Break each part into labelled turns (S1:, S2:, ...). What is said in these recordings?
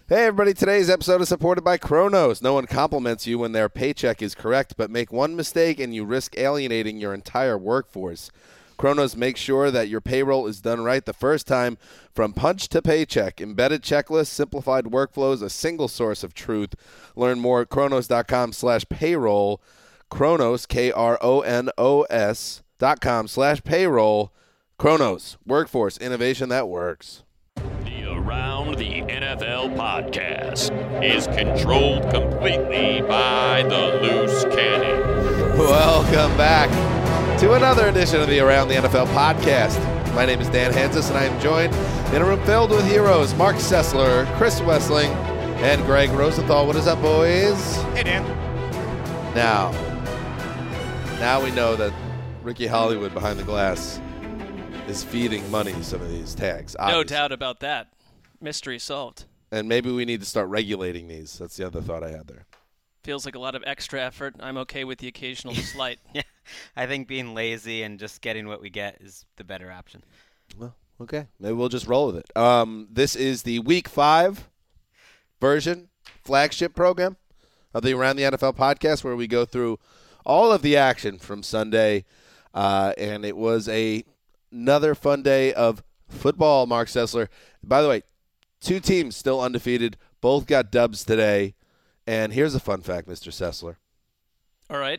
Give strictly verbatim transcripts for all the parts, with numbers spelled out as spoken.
S1: Hey, everybody. Today's episode is supported by Kronos. No one compliments you when their paycheck is correct, but make one mistake and you risk alienating your entire workforce. Kronos makes sure that your payroll is done right the first time, from punch to paycheck. Embedded checklists, simplified workflows, a single source of truth. Learn more at kronos.com slash payroll. Kronos, K R O N O S dot com slash payroll. Kronos, workforce innovation that works.
S2: The Around the N F L podcast is controlled completely by the loose cannon.
S1: Welcome back to another edition of the Around the N F L podcast. My name is Dan Hansis, and I am joined in a room filled with heroes, Mark Sessler, Chris Wessling, and Greg Rosenthal. What is up, boys?
S3: Hey, Dan.
S1: Now, now we know that Ricky Hollywood behind the glass is feeding money some of these tags.
S4: No
S1: obviously.
S4: doubt about that. Mystery solved.
S1: And maybe we need to start regulating these. That's the other thought I had there.
S4: Feels like a lot of extra effort. I'm okay with the occasional slight.
S3: Yeah, I think being lazy and just getting what we get is the better option.
S1: Well, okay. Maybe we'll just roll with it. Um, this is the Week five version, flagship program of the Around the N F L podcast, where we go through all of the action from Sunday. Uh, and it was a another fun day of football, Mark Sessler. By the way, two teams still undefeated. Both got dubs today. And here's a fun fact, Mister Sessler.
S4: All right.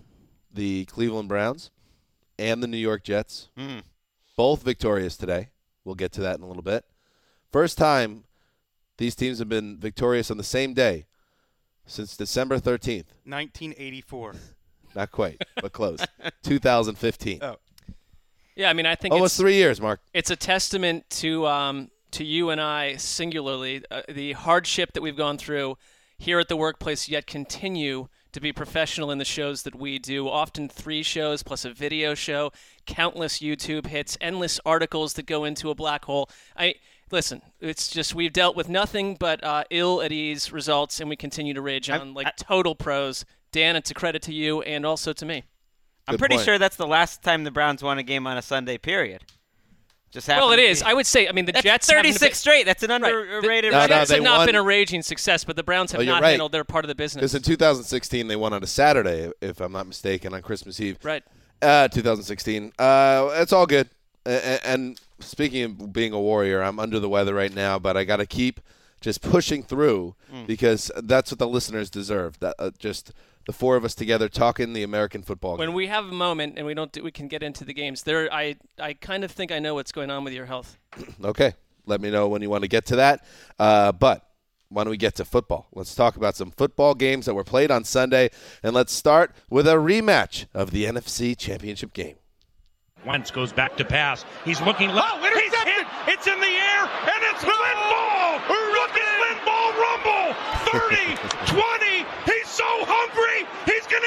S1: The Cleveland Browns and the New York Jets,
S3: Mm.
S1: both victorious today. We'll get to that in a little bit. First time these teams have been victorious on the same day since December thirteenth.
S5: nineteen eighty-four.
S1: Not quite, but close. two thousand fifteen.
S5: Oh.
S4: Yeah, I mean, I think
S1: Almost
S4: it's,
S1: three years, Mark.
S4: it's a testament to um, to you and I singularly, uh, the hardship that we've gone through here at the workplace, yet continue to be professional in the shows that we do, often three shows plus a video show, countless YouTube hits, endless articles that go into a black hole. I Listen, it's just we've dealt with nothing but uh, ill-at-ease results, and we continue to rage on
S3: I'm-
S4: like
S3: I-
S4: total pros. Dan, it's a credit to you and also to me.
S3: I'm
S1: Good
S3: pretty
S1: point.
S3: sure that's the last time the Browns won a game on a Sunday, period. Just happened
S4: Well, it
S3: to
S4: is.
S3: be-
S4: I would say, I mean, the
S3: That's
S4: Jets haven't
S3: thirty-six
S4: been-
S3: straight. That's an
S4: Right.
S3: underrated
S4: The,
S1: No,
S4: the
S1: no,
S4: Jets
S1: they
S4: have not
S1: won-
S4: been a raging success, but the Browns have
S1: Oh, you're
S4: not
S1: right.
S4: handled their part of the business.
S1: Because in two thousand sixteen, they won on a Saturday, if I'm not mistaken, on Christmas Eve.
S4: Right.
S1: Uh, two thousand sixteen. Uh, it's all good. And, and speaking of being a warrior, I'm under the weather right now, but I got to keep just pushing through
S3: Mm.
S1: because that's what the listeners deserve. That uh, just the four of us together talking the American football game.
S4: When we have a moment and we don't, do, we can get into the games. There, I, I kind of think I know what's going on with your health.
S1: Okay. Let me know when you want to get to that. Uh, but why don't we get to football? Let's talk about some football games that were played on Sunday, and let's start with a rematch of the N F C Championship game.
S6: Wentz goes back to pass. He's looking left. Oh, he's hit. It's in the air, and it's Linval. Look at Linval rumble. thirty, twenty. He's so hungry, he's going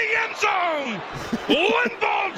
S6: to eat in the end zone. Linval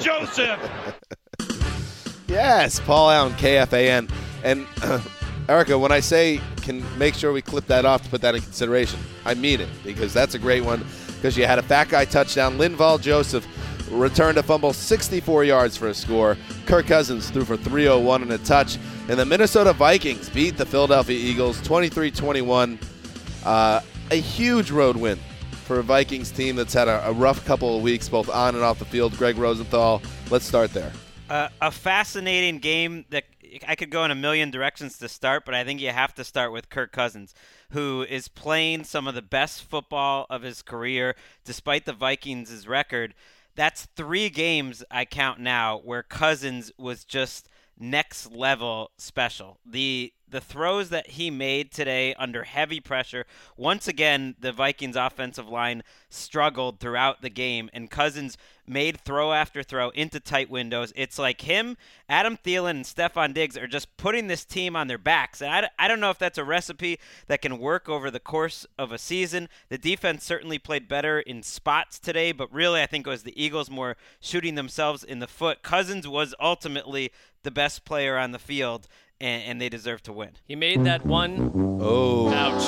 S6: Joseph.
S1: Yes, Paul Allen, K F A N. And uh, Erica, when I say can make sure we clip that off to put that in consideration, I mean it, because that's a great one, because you had a fat guy touchdown. Linval Joseph returned a fumble, sixty-four yards for a score. Kirk Cousins threw for three oh one and a touch. And the Minnesota Vikings beat the Philadelphia Eagles twenty-three twenty-one. Uh, a huge road win for a Vikings team that's had a, a rough couple of weeks, both on and off the field. Greg Rosenthal, let's start there.
S3: Uh, a fascinating game that I could go in a million directions to start, but I think you have to start with Kirk Cousins, who is playing some of the best football of his career, despite the Vikings' record. That's three games I count now where Cousins was just next level special. The the throws that he made today under heavy pressure, once again, the Vikings offensive line struggled throughout the game, and Cousins made throw after throw into tight windows. It's like him, Adam Thielen, and Stephon Diggs are just putting this team on their backs. And I, I don't know if that's a recipe that can work over the course of a season. The defense certainly played better in spots today, but really I think it was the Eagles more shooting themselves in the foot. Cousins was ultimately the best player on the field, and, and they deserve to win.
S4: He made that one.
S1: Oh.
S4: Ouch.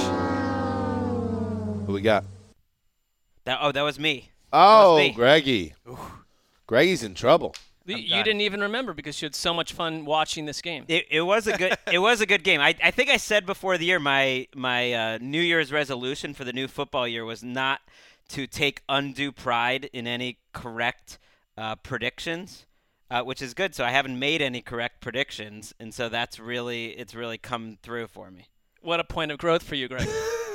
S1: Who we got?
S3: That Oh, that was me.
S1: Oh,
S3: me.
S1: Greggy. Greggy's in trouble.
S4: You, you didn't even remember because you had so much fun watching this game.
S3: It, it was a good. It was a good game. I, I think I said before the year my my uh, New Year's resolution for the new football year was not to take undue pride in any correct uh, predictions, uh, which is good. So I haven't made any correct predictions, and so that's really it's really come through for me.
S4: What a point of growth for you, Greg.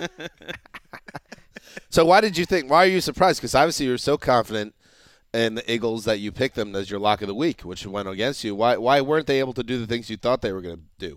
S1: So why did you think? Why are you surprised? Because obviously you were so confident in the Eagles that you picked them as your lock of the week, which went against you. Why why weren't they able to do the things you thought they were going to do?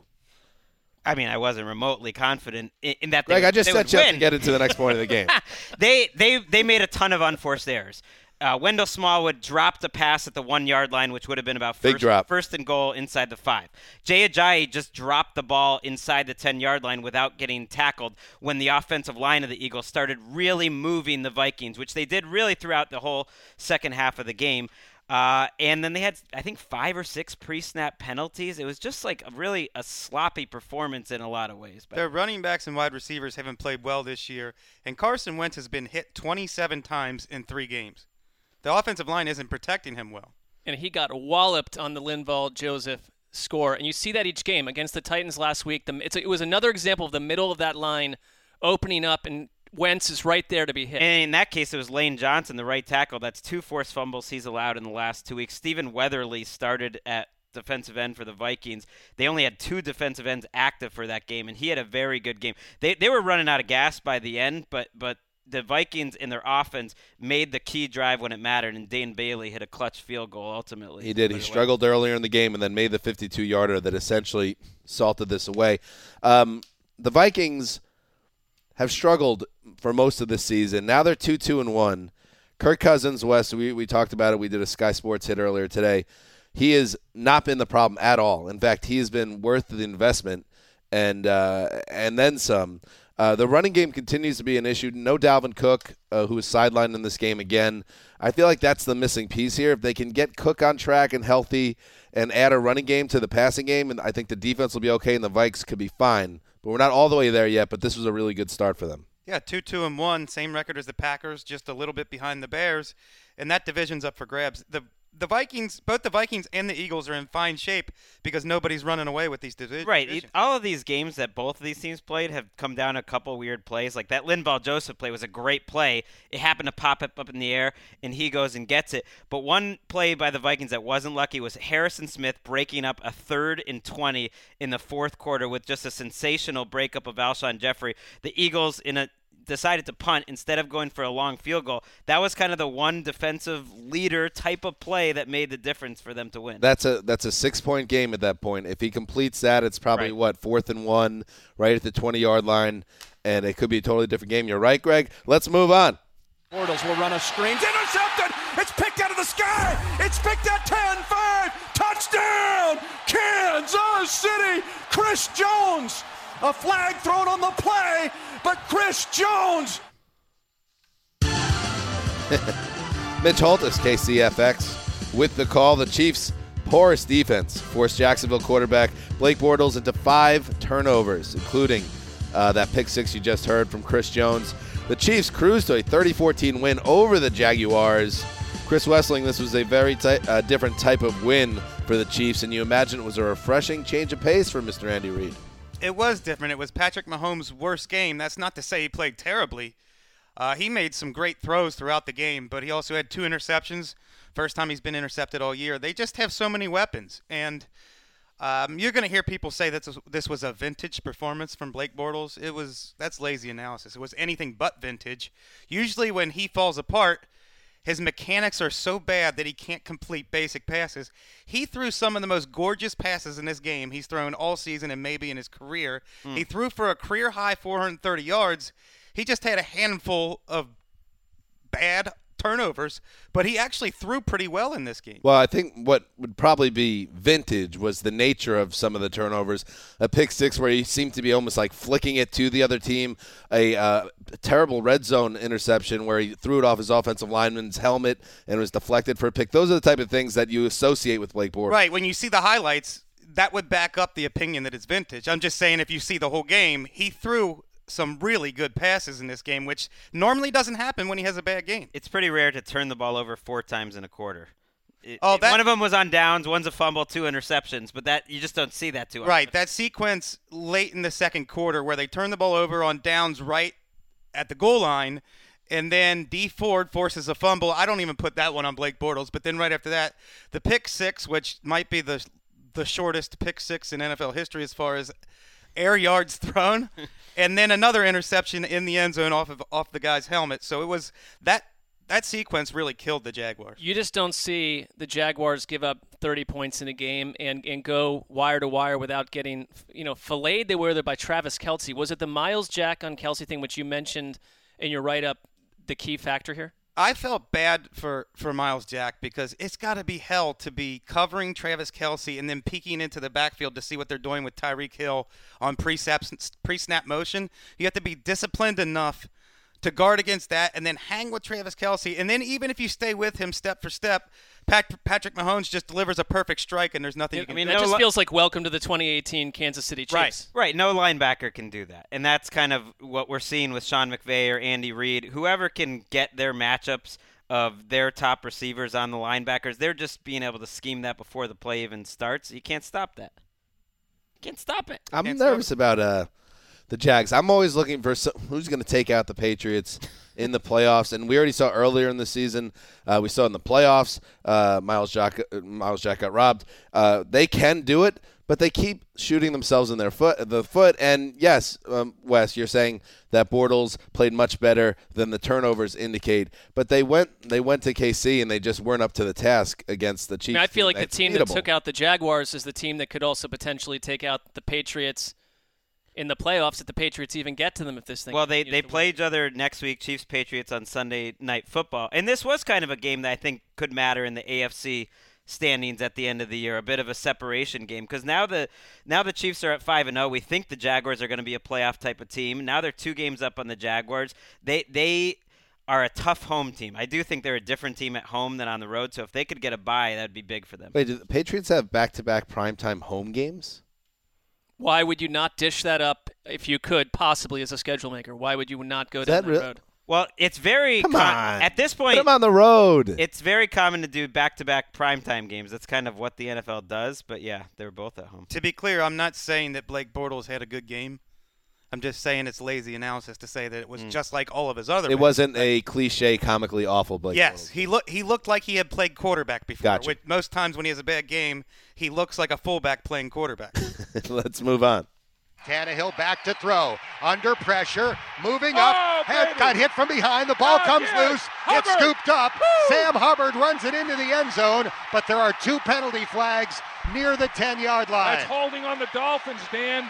S3: I mean, I wasn't remotely confident in, in that.
S1: Greg,
S3: they,
S1: I just
S3: they
S1: set
S3: would
S1: you up
S3: win.
S1: to get into the next point of the game.
S3: they they they made a ton of unforced errors. Uh, Wendell Smallwood dropped a pass at the one-yard line, which would have been about
S1: Big
S3: first,
S1: drop.
S3: first and goal inside the five. Jay Ajayi just dropped the ball inside the ten-yard line without getting tackled when the offensive line of the Eagles started really moving the Vikings, which they did really throughout the whole second half of the game. Uh, and then they had, I think, five or six pre-snap penalties. It was just like a really a sloppy performance in a lot of ways. But
S5: their running backs and wide receivers haven't played well this year, and Carson Wentz has been hit twenty-seven times in three games. The offensive line isn't protecting him well.
S4: And he got walloped on the Linval Joseph score. And you see that each game. Against the Titans last week, the, it's a, it was another example of the middle of that line opening up, and Wentz is right there to be hit.
S3: And in that case, it was Lane Johnson, the right tackle. That's two forced fumbles he's allowed in the last two weeks. Stephen Weatherly started at defensive end for the Vikings. They only had two defensive ends active for that game, and he had a very good game. They they were running out of gas by the end, but but the Vikings in their offense made the key drive when it mattered, and Dane Bailey hit a clutch field goal ultimately.
S1: He did. He struggled earlier in the game and then made the fifty-two-yarder that essentially salted this away. Um, the Vikings have struggled for most of the season. Now they're two two and one. Kirk Cousins, Wes, we, we talked about it. We did a Sky Sports hit earlier today. He has not been the problem at all. In fact, he has been worth the investment and uh, and then some. Uh, the running game continues to be an issue. No Dalvin Cook, uh, who was sidelined in this game again. I feel like that's the missing piece here. If they can get Cook on track and healthy and add a running game to the passing game, and I think the defense will be okay and the Vikes could be fine. But we're not all the way there yet, but this was a really good start for them.
S5: Yeah, two two and one, same record as the Packers, just a little bit behind the Bears, and that division's up for grabs. The the Vikings, both the Vikings and the Eagles are in fine shape because nobody's running away with these divi-
S3: Right.
S5: divisions.
S3: It, all of these games that both of these teams played have come down to a couple weird plays. Like that Linval Joseph play was a great play. It happened to pop up, up in the air, and he goes and gets it. But one play by the Vikings that wasn't lucky was Harrison Smith breaking up a third and twenty in the fourth quarter with just a sensational breakup of Alshon Jeffrey. The Eagles in a decided to punt instead of going for a long field goal. That was kind of the one defensive leader type of play that made the difference for them to win.
S1: That's a that's a six-point game at that point. If he completes that, it's probably,
S3: Right.
S1: what, fourth and one, right at the twenty-yard line, and it could be a totally different game. You're right, Greg. Let's move on.
S7: Bortles will run a screen. Intercepted! It's picked out of the sky! It's picked at ten five! Touchdown! Kansas City! Chris Jones! A flag thrown on the play, but Chris Jones!
S1: Mitch Holtis, K C F X, with the call. The Chiefs' porous defense forced Jacksonville quarterback Blake Bortles into five turnovers, including uh, that pick six you just heard from Chris Jones. The Chiefs cruised to a thirty fourteen win over the Jaguars. Chris Wessling, this was a very ty- uh, different type of win for the Chiefs, and you imagine it was a refreshing change of pace for Mister Andy Reid.
S5: It was different. It was Patrick Mahomes' worst game. That's not to say he played terribly. Uh, he made some great throws throughout the game, but he also had two interceptions. First time he's been intercepted all year. They just have so many weapons. And um, you're going to hear people say that this was, this was a vintage performance from Blake Bortles. It was that's lazy analysis. It was anything but vintage. Usually when he falls apart, his mechanics are so bad that he can't complete basic passes. He threw some of the most gorgeous passes in this game he's thrown all season and maybe in his career. Mm. He threw for a career-high four hundred thirty yards. He just had a handful of bad turnovers, but he actually threw pretty well in this game.
S1: Well, I think what would probably be vintage was the nature of some of the turnovers. A pick six where he seemed to be almost like flicking it to the other team. A, uh, a terrible red zone interception where he threw it off his offensive lineman's helmet and was deflected for a pick. Those are the type of things that you associate with Blake Bortles.
S5: Right. When you see the highlights, that would back up the opinion that it's vintage. I'm just saying if you see the whole game, he threw some really good passes in this game, which normally doesn't happen when he has a bad game.
S3: It's pretty rare to turn the ball over four times in a quarter. it,
S5: Oh,
S3: it-
S5: that-
S3: one of them was on downs, one's a fumble, two interceptions. But that you just don't see that too often.
S5: Right, that sequence late in the second quarter where they turn the ball over on downs right at the goal line, and then D Ford forces a fumble. I don't even put that one on Blake Bortles, but then right after that, the pick six, which might be the the shortest pick six in N F L history as far as air yards thrown, and then another interception in the end zone off of off the guy's helmet. So it was that that sequence really killed the Jaguars.
S4: You just don't see the Jaguars give up thirty points in a game and, and go wire to wire without getting, you know, filleted. They were there by Travis Kelce. Was it the Miles Jack on Kelce thing, which you mentioned in your write-up, the key factor here?
S5: I felt bad for, for Miles Jack because it's got to be hell to be covering Travis Kelce and then peeking into the backfield to see what they're doing with Tyreek Hill on pre-snap, pre-snap motion. You have to be disciplined enough to guard against that and then hang with Travis Kelce. And then even if you stay with him step for step, Pat, Patrick Mahomes just delivers a perfect strike and there's nothing you can
S3: I mean,
S4: That
S3: no
S4: just
S3: li-
S4: feels like welcome to the twenty eighteen Kansas City Chiefs.
S3: Right, right. No linebacker can do that, and that's kind of what we're seeing with Sean McVay or Andy Reid. Whoever can get their matchups of their top receivers on the linebackers, they're just being able to scheme that before the play even starts. You can't stop that. You can't stop it.
S1: I'm
S5: Can't
S1: nervous about uh, the Jags. I'm always looking for some, who's going to take out the Patriots in the playoffs. And we already saw earlier in the season, uh, we saw in the playoffs, uh, Miles Jack, Miles Jack got robbed. Uh, they can do it, but they keep shooting themselves in their foot. The foot. And yes, um, Wes, you're saying that Bortles played much better than the turnovers indicate. But they went they went to K C and they just weren't up to the task against the
S4: I,
S1: Chiefs.
S4: mean, I feel like the
S1: That's
S4: team that
S1: beatable.
S4: took out the Jaguars is the team that could also potentially take out the Patriots in the playoffs if the Patriots even get to them if this thing
S3: Well, they,
S4: continues
S3: they
S4: to
S3: play
S4: win.
S3: each other next week, Chiefs-Patriots, on Sunday Night Football. And this was kind of a game that I think could matter in the A F C standings at the end of the year, a bit of a separation game. Because now the now the Chiefs are at five and oh. We think the Jaguars are going to be a playoff type of team. Now they're two games up on the Jaguars. They They are a tough home team. I do think they're a different team at home than on the road. So if they could get a bye, that would be big for them.
S1: Wait, do the Patriots have back-to-back primetime home games?
S4: Why would you not dish that up if you could possibly as a schedule maker? Why would you not go
S1: Is
S4: down
S1: that
S4: that
S1: real-
S4: road?
S3: Well, it's very
S1: Come
S3: com-
S1: on.
S3: at this
S1: Put
S3: point.
S1: them on the road.
S3: It's very common to do back-to-back primetime games. That's kind of what the N F L does. But yeah, they're both at home.
S5: To be clear, I'm not saying that Blake Bortles had a good game. I'm just saying it's lazy analysis to say that it was just like all of his other.
S1: It
S5: games.
S1: wasn't a cliche, comically awful Blake
S5: Yes,
S1: Bortles.
S5: he looked he looked like he had played quarterback before.
S1: Gotcha.
S5: Which most times when he has a bad game, he looks like a fullback playing quarterback.
S1: Let's move on.
S8: Tannehill back to throw. Under pressure. Moving
S6: Oh,
S8: up. Head
S6: baby.
S8: got hit from behind. The ball
S6: Oh,
S8: comes
S6: yes.
S8: loose.
S6: Hubbard.
S8: It's scooped up. Sam Hubbard runs it into the end zone, but there are two penalty flags near the ten-yard line.
S6: That's holding on the Dolphins, Dan.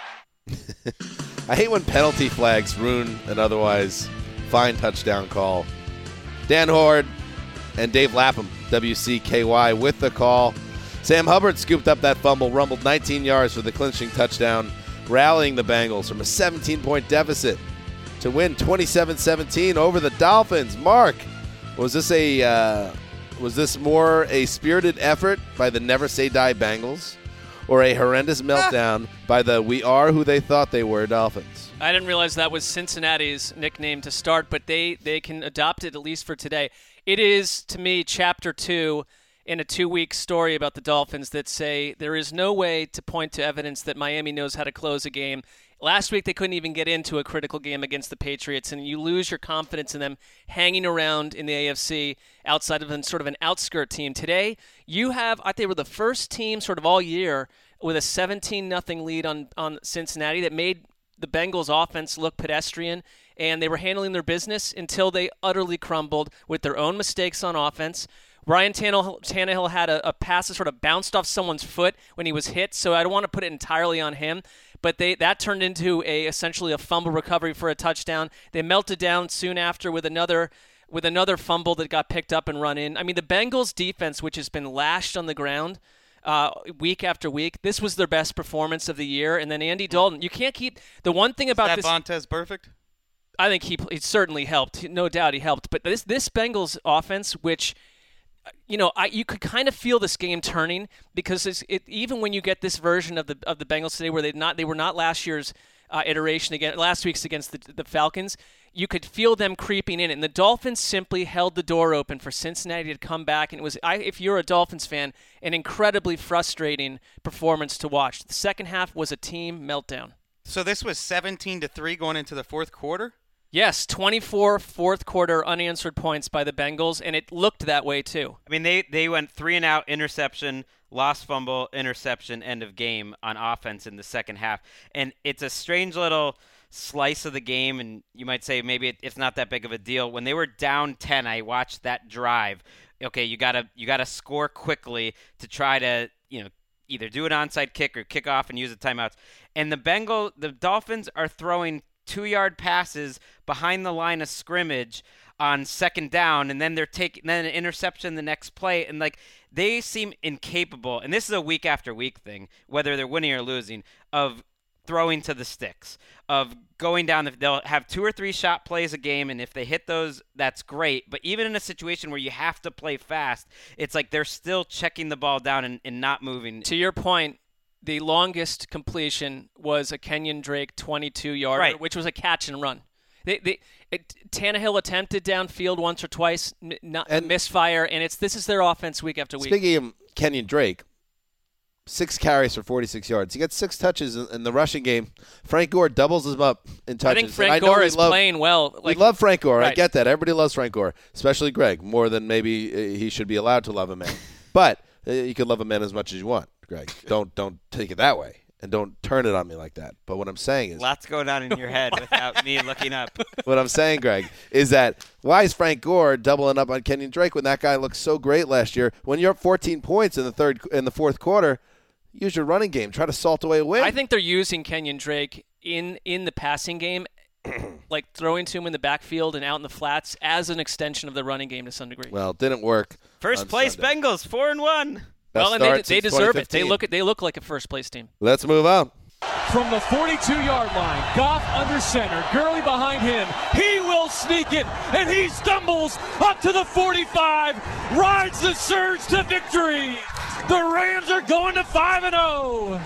S1: I hate when penalty flags ruin an otherwise fine touchdown call. Dan Horde and Dave Lapham, W C K Y, with the call. Sam Hubbard scooped up that fumble, rumbled nineteen yards for the clinching touchdown, rallying the Bengals from a seventeen-point deficit to win twenty-seven seventeen over the Dolphins. Mark, was this a uh, was this more a spirited effort by the Never Say Die Bengals, or a horrendous meltdown by the we are who they thought they were Dolphins?
S4: I didn't realize that was Cincinnati's nickname to start, but they, they can adopt it at least for today. It is, to me, chapter two in a two-week story about the Dolphins that say there is no way to point to evidence that Miami knows how to close a game. Last week, they couldn't even get into a critical game against the Patriots, and you lose your confidence in them hanging around in the A F C outside of a, sort of an outskirt team. Today, you have, I think they were the first team sort of all year with a seventeen nothing lead on, on Cincinnati that made the Bengals offense look pedestrian, and they were handling their business until they utterly crumbled with their own mistakes on offense. Ryan Tannehill, Tannehill had a, a pass that sort of bounced off someone's foot when he was hit, so I don't want to put it entirely on him. But they that turned into a essentially a fumble recovery for a touchdown. They melted down soon after with another with another fumble that got picked up and run in. I mean, the Bengals defense, which has been lashed on the ground uh, week after week, this was their best performance of the year. And then Andy Dalton, you can't keep the one thing about
S5: Is that
S4: this.
S5: Vontez perfect?
S4: I think he he certainly helped, no doubt he helped. But this this Bengals offense, which you know, I you could kind of feel this game turning because it's, it, even when you get this version of the of the Bengals today, where they not they were not last year's uh, iteration again last week's against the, the Falcons. You could feel them creeping in, and the Dolphins simply held the door open for Cincinnati to come back. And it was, I, if you're a Dolphins fan, an incredibly frustrating performance to watch. The second half was a team meltdown.
S5: So this was seventeen to three going into the fourth quarter?
S4: Yes, twenty-four fourth quarter unanswered points by the Bengals, and it looked that way too.
S3: I mean, they, they went three and out, interception, lost fumble, interception, end of game on offense in the second half. And it's a strange little slice of the game, and you might say maybe it, it's not that big of a deal. When they were down ten, I watched that drive. Okay, you gotta you gotta score quickly to try to, you know, either do an onside kick or kick off and use the timeouts. And the Bengal, the Dolphins are throwing two-yard passes behind the line of scrimmage on second down, and then they're taking then an interception the next play, and like they seem incapable. And this is a week after week thing, whether they're winning or losing, of throwing to the sticks, of going down. The, they'll have two or three shot plays a game, and if they hit those, that's great. But even in a situation where you have to play fast, it's like they're still checking the ball down and, and not moving.
S4: To your point, the longest completion was a Kenyon Drake twenty-two-yarder,
S3: right,
S4: which was a catch and run. They, they, it, Tannehill attempted downfield once or twice, n- not
S1: And-
S4: misfire, and it's this is their offense week after week.
S1: Speaking of Kenyon Drake, six carries for forty-six yards. He got six touches in, in the rushing game. Frank Gore doubles him up in touches.
S4: I think Frank
S1: And I know
S4: Gore
S1: we
S4: is
S1: love,
S4: playing well. Like,
S1: we love Frank Gore. I
S4: right.
S1: get that. Everybody loves Frank Gore, especially Greg, more than maybe uh, he should be allowed to love a man. But uh, you can love a man as much as you want, Greg. Don't don't take it that way. And don't turn it on me like that. But what I'm saying is...
S3: Lots going on in your head without me looking up.
S1: What I'm saying, Greg, is that why is Frank Gore doubling up on Kenyon Drake when that guy looked so great last year? When you're up fourteen points in the third in the fourth quarter, use your running game. Try to salt away a win.
S4: I think they're using Kenyon Drake in, in the passing game, like throwing to him in the backfield and out in the flats as an extension of the running game to some degree.
S1: Well, it didn't work.
S3: First
S1: on
S3: place
S1: Sunday.
S3: Bengals, four and one.
S1: Best
S4: well, and they,
S1: start
S4: they
S1: since
S4: deserve it. They
S1: twenty fifteen.
S4: look at they look like a first place team.
S1: Let's move on.
S9: From the forty-two-yard line, Goff under center, Gurley behind him. He will sneak it, and he stumbles up to the forty-five, rides the surge to victory. The Rams are going to five and oh.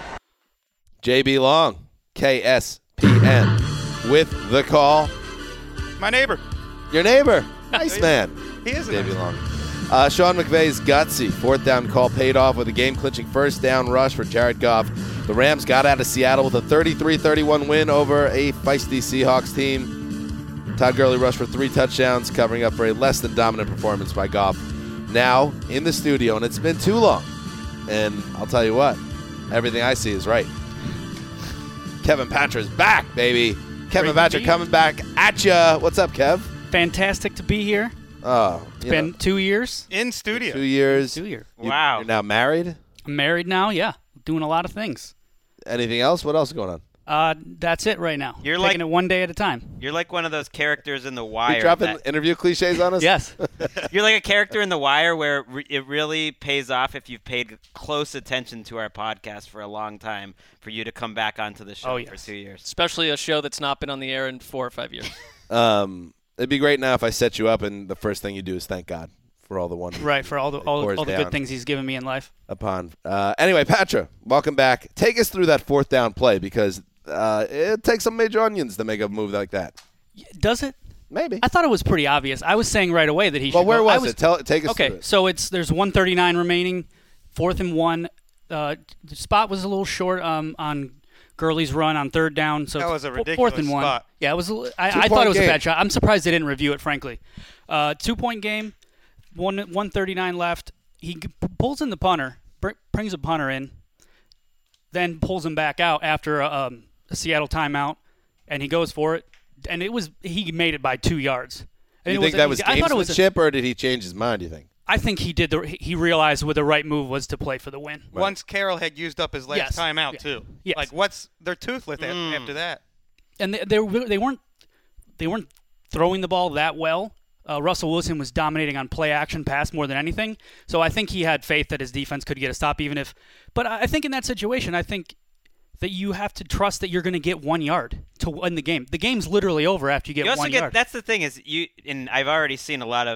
S1: J B Long, K S P N, with the call.
S5: My neighbor.
S1: Your neighbor. Nice man.
S5: He is a
S1: J B
S5: nice
S1: Long. Uh, Sean McVay's gutsy fourth down call paid off with a game-clinching first down rush for Jared Goff. The Rams got out of Seattle with a thirty-three thirty-one win over a feisty Seahawks team. Todd Gurley rushed for three touchdowns, covering up for a less than dominant performance by Goff. Now in the studio, and it's been too long. And I'll tell you what, everything I see is right. Kevin Patrick's back, baby. Kevin Patrick coming back at ya. What's up, Kev?
S10: Fantastic to be here.
S1: Oh,
S10: It's been
S1: know,
S10: two years.
S5: In studio.
S1: two years.
S10: Two years.
S1: You-
S3: Wow.
S1: You're now married?
S10: I'm married now. Yeah, doing a lot of things.
S1: Anything else? What else is going on?
S10: Uh, that's it right now.
S3: You're
S10: taking
S3: like-
S10: it one day at a time.
S3: You're like one of those characters in The
S1: You
S3: Wire.
S1: dropping
S3: that-
S1: interview cliches on us?
S10: Yes.
S3: You're like a character in The Wire where re- it really pays off if you've paid close attention to our podcast for a long time for you to come back onto the show
S10: Oh,
S3: for
S10: yes.
S3: two years.
S4: Especially a show that's not been on the air in four or five years.
S1: Um, it'd be great now if I set you up and the first thing you do is thank God for all the wonders.
S10: Right, for all the all,
S1: Pours
S10: all the
S1: down
S10: good things he's given me in life.
S1: Upon. Uh, anyway, Patra, welcome back. Take us through that fourth down play because uh, it takes some major onions to make a move like that.
S10: Does it?
S1: Maybe.
S10: I thought it was pretty obvious. I was saying right away that he
S1: Well,
S10: should
S1: where
S10: go.
S1: was,
S10: I was
S1: it? Tell, take us
S10: Okay,
S1: through it.
S10: so it's there's one thirty-nine remaining, fourth and one. Uh, the spot was a little short um, on Gurley's run on third down. So
S5: That
S10: it's
S5: was a
S10: fo-
S5: ridiculous
S10: fourth and one.
S5: spot.
S10: Yeah, it was. a li- I, I
S1: Two-point
S10: thought it was
S1: game.
S10: a bad shot. I'm surprised they didn't review it, frankly. Uh, two point game, one one thirty-nine left. He g- pulls in the punter, br- brings a punter in, then pulls him back out after a, um, a Seattle timeout, and he goes for it. And it was he made it by two yards. And
S1: You
S10: it
S1: think that was
S10: I thought it was a-
S1: gamesmanship, or did he change his mind, do you think?
S10: I think he did the. He realized what the right move was to play for the win.
S5: Once Carroll had used up his last
S10: Yes.
S5: timeout,
S10: Yeah.
S5: too.
S10: Yes.
S5: Like, what's they're toothless a-
S3: Mm.
S5: after that.
S10: And they they, were, they weren't they weren't throwing the ball that well. Uh, Russell Wilson was dominating on play action pass more than anything. So I think he had faith that his defense could get a stop, even if. But I I think in that situation, I think that you have to trust that you're going to get one yard to win the game. The game's literally over after you get
S3: You also
S10: one
S3: get
S10: yard.
S3: that's the thing is you and I've already seen a lot of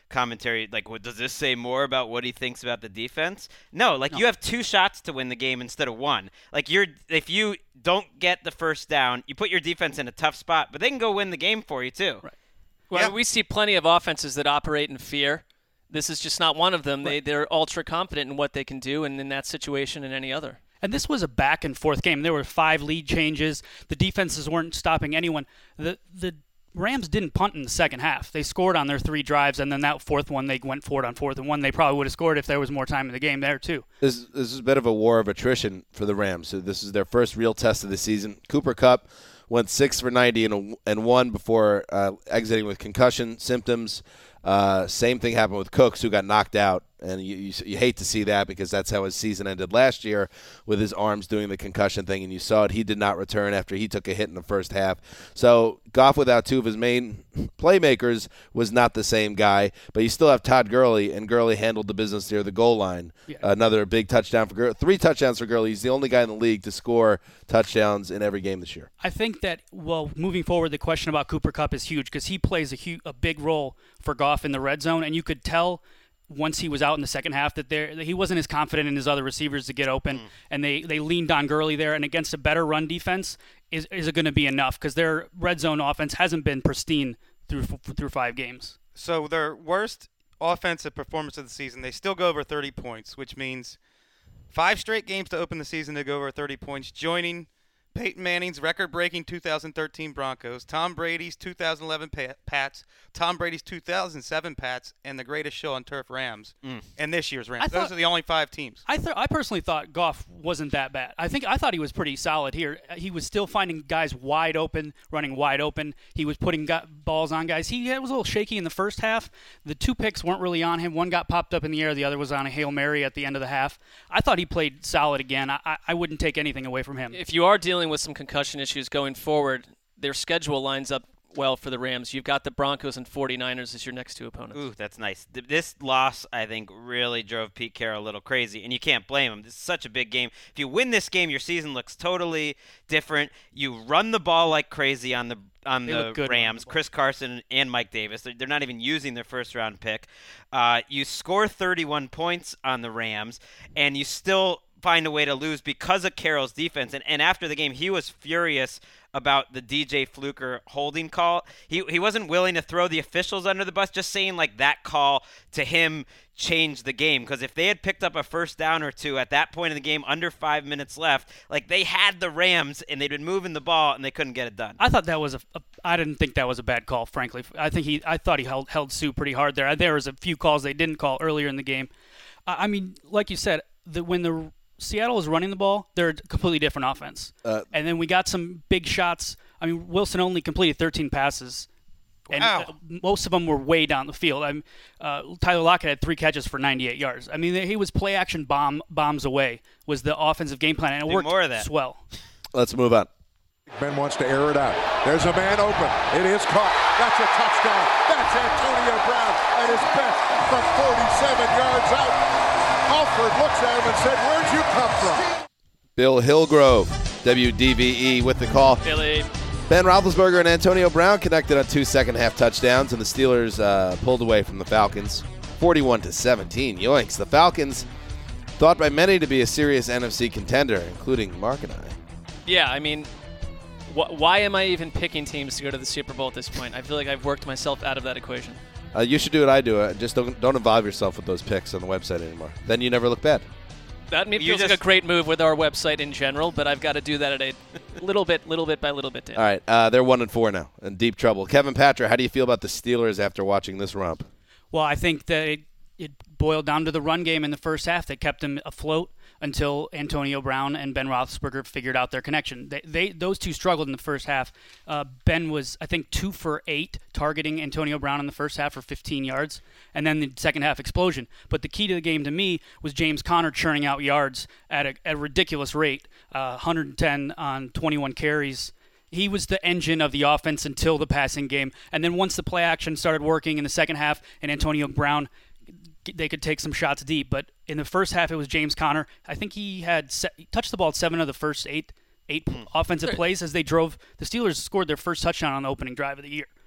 S3: commentary, like, what, does this say more about what he thinks about the defense? No, like, no. You have two shots to win the game instead of one. Like, you're if you don't get the first down, you put your defense in a tough spot, but they can go win the game for you, too.
S4: Right. Well, yeah. We see plenty of offenses that operate in fear. This is just not one of them. Right. They, they're ultra confident in what they can do, and in that situation and any other.
S10: And this was a back and forth game. There were five lead changes. The defenses weren't stopping anyone. The the Rams didn't punt in the second half. They scored on their three drives, and then that fourth one, they went for it on fourth and one. They probably would have scored if there was more time in the game there, too.
S1: This, this is a bit of a war of attrition for the Rams. So this is their first real test of the season. Cooper Kupp went six for ninety and, a, and one before uh, exiting with concussion symptoms. Uh, same thing happened with Cooks, who got knocked out. And you, you you hate to see that because that's how his season ended last year with his arms doing the concussion thing. And you saw it. He did not return after he took a hit in the first half. So Goff, without two of his main playmakers, was not the same guy. But you still have Todd Gurley, and Gurley handled the business near the goal line. Yeah. Another big touchdown for Gurley. Three touchdowns for Gurley. He's the only guy in the league to score touchdowns in every game this year.
S10: I think that, well, moving forward, the question about Cooper Kupp is huge because he plays a, huge, a big role for Goff in the red zone. And you could tell once he was out in the second half that there he wasn't as confident in his other receivers to get open, mm. and they, they leaned on Gurley there. And against a better run defense, is is it going to be enough? Because their red zone offense hasn't been pristine through through five games.
S5: So their worst offensive performance of the season, they still go over thirty points, which means five straight games to open the season to go over thirty points, joining Peyton Manning's record-breaking two thousand thirteen Broncos, Tom Brady's two thousand eleven Pats, Tom Brady's two thousand seven Pats, and the greatest show on turf Rams, mm. and this year's Rams. Thought, Those are the only five teams.
S10: I th- I personally thought Goff wasn't that bad. I think I thought he was pretty solid here. He was still finding guys wide open, running wide open. He was putting go- balls on guys. He was a little shaky in the first half. The two picks weren't really on him. One got popped up in the air. The other was on a Hail Mary at the end of the half. I thought he played solid again. I, I wouldn't take anything away from him.
S4: If you are dealing with some concussion issues going forward, their schedule lines up well for the Rams. You've got the Broncos and forty-niners as your next two opponents.
S3: Ooh, that's nice. This loss, I think, really drove Pete Carroll a little crazy, and you can't blame him. This is such a big game. If you win this game, your season looks totally different. You run the ball like crazy on the on
S10: they
S3: the Rams. The Chris Carson and Mike Davis. They're, they're not even using their first-round pick. Uh, you score thirty-one points on the Rams, and you still find a way to lose because of Carroll's defense. And, and after the game, he was furious about the D J Fluker holding call. He he wasn't willing to throw the officials under the bus, just saying like that call to him changed the game. Because if they had picked up a first down or two at that point in the game, under five minutes left, like they had the Rams and they'd been moving the ball and they couldn't get it done.
S10: I thought that was a, a I didn't think that was a bad call, frankly. I think he I thought he held held Sue pretty hard there. There was a few calls they didn't call earlier in the game. Uh, I mean, like you said, the, when the Seattle was running the ball, they're a completely different offense. Uh, and then we got some big shots. I mean, Wilson only completed thirteen passes, and
S5: wow.
S10: uh, most of them were way down the field. I mean, uh, Tyler Lockett had three catches for ninety-eight yards. I mean, he was play action bomb bombs away was the offensive game plan, and it
S3: Do
S10: worked
S3: more of that.
S10: swell.
S1: Let's move on.
S11: Ben wants to air it out. There's a man open. It is caught. That's a touchdown. That's Antonio Brown at his best from forty-seven yards out. Alford looks at him and said, "Where'd you come from?"
S1: Bill Hillgrove, W D V E, with the call.
S4: Billy.
S1: Ben Roethlisberger and Antonio Brown connected on two second-half touchdowns, and the Steelers uh, pulled away from the Falcons, forty-one to seventeen. Yoinks. The Falcons, thought by many to be a serious N F C contender, including Mark and I.
S4: Yeah, I mean, wh- why am I even picking teams to go to the Super Bowl at this point? I feel like I've worked myself out of that equation.
S1: Uh, you should do what I do. Uh, just don't don't involve yourself with those picks on the website anymore. Then you never look bad.
S4: That feels just, like a great move with our website in general, but I've got to do that at a little bit, little bit by little bit. Dan.
S1: All right, uh, they're one and four now, in deep trouble. Kevin Patra, how do you feel about the Steelers after watching this romp?
S10: Well, I think that it, it boiled down to the run game in the first half that kept them afloat until Antonio Brown and Ben Roethlisberger figured out their connection. They, they those two struggled in the first half. Uh, Ben was, I think, two for eight targeting Antonio Brown in the first half for fifteen yards, and then the second half explosion. But the key to the game to me was James Conner churning out yards at a, at a ridiculous rate, uh, one hundred ten on twenty-one carries. He was the engine of the offense until the passing game. And then once the play action started working in the second half and Antonio Brown, they could take some shots deep. But in the first half, it was James Conner. I think he had se- he touched the ball at seven of the first eight eight mm. offensive plays as they drove. The Steelers scored their first touchdown on the opening drive of the year.